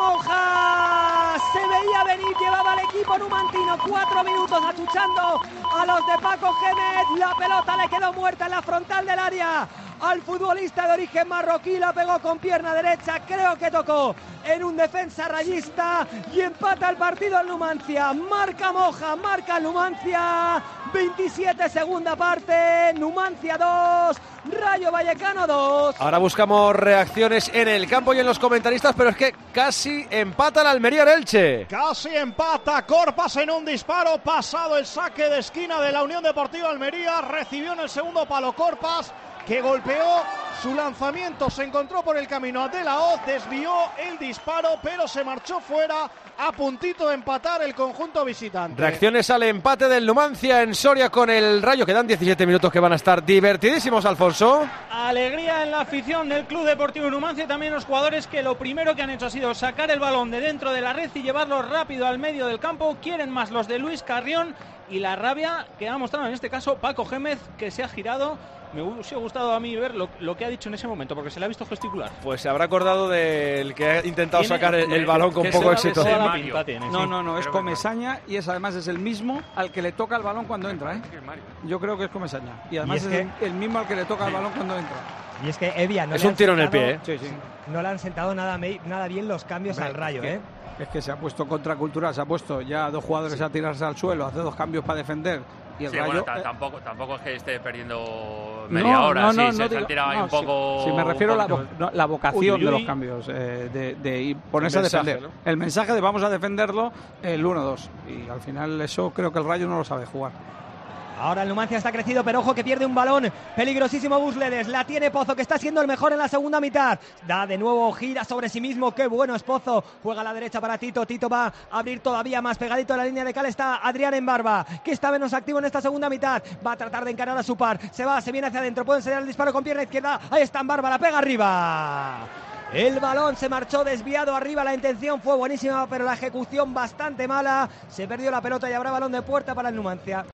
Moja. Se veía venir, llevaba el equipo numantino cuatro minutos achuchando a los de Paco Gémez. La pelota le quedó muerta en la frontal del área al futbolista de origen marroquí, la pegó con pierna derecha, creo que tocó en un defensa rayista y empata el partido el Numancia. Marca Moja, marca el Numancia, veintisiete segunda parte, Numancia dos, Rayo Vallecano dos. Ahora buscamos reacciones en el campo y en los comentaristas, pero es que casi empata el Almería en Elche. Casi empata Corpas en un disparo, pasado el saque de esquina de la Unión Deportiva Almería, recibió en el segundo palo Corpas, que golpeó su lanzamiento, se encontró por el camino a De La Hoz, desvió el disparo, pero se marchó fuera, a puntito de empatar el conjunto visitante. Reacciones al empate del Numancia en Soria con el Rayo, quedan diecisiete minutos que van a estar divertidísimos, Alfonso. Alegría en la afición del Club Deportivo Numancia y también los jugadores que lo primero que han hecho ha sido sacar el balón de dentro de la red y llevarlo rápido al medio del campo. Quieren más los de Luis Carrión y la rabia que ha mostrado en este caso Paco Gémez, que se ha girado. Me hubiese gustado a mí ver lo, lo que ha dicho en ese momento, porque se le ha visto gesticular. Pues se habrá acordado del que ha intentado sacar el, el balón con poco éxito. No, no, no, es Comesaña y es además es el mismo al que le toca el balón cuando entra, ¿eh? Yo creo que es Comesaña. Y además y es, es que... el, el mismo al que le toca el balón cuando entra. Y es que Evia no es le un tiro sentado, en el pie, ¿eh? Sí, sí. No le han sentado nada, nada bien los cambios Hombre, al Rayo, es que, ¿eh? Es que se ha puesto contracultural, se ha puesto ya dos jugadores sí. a tirarse al suelo, hace dos cambios para defender. Y el sí, Rayo, bueno, eh, tampoco, tampoco es que esté perdiendo media no, hora, no, sí, no, se, no se digo, han tirado no, ahí un poco... Si, si me refiero a la, poco, no, la vocación uy, uy, de uy. los cambios, eh, de, de ir, ponerse el mensaje, a defender. ¿no? El mensaje de vamos a defenderlo el uno dos. Y al final eso creo que el Rayo no lo sabe jugar. Ahora el Numancia está crecido, pero ojo que pierde un balón. Peligrosísimo Busledes. La tiene Pozo, que está siendo el mejor en la segunda mitad. Da de nuevo, gira sobre sí mismo. Qué bueno es Pozo. Juega a la derecha para Tito. Tito va a abrir todavía más. Pegadito a la línea de cal está Adrián en Barba, que está menos activo en esta segunda mitad. Va a tratar de encarar a su par. Se va, se viene hacia adentro. Puede enseñar el disparo con pierna izquierda. Ahí está en Barba, la pega arriba. El balón se marchó desviado arriba, la intención fue buenísima, pero la ejecución bastante mala. Se perdió la pelota y habrá balón de puerta para el Numancia.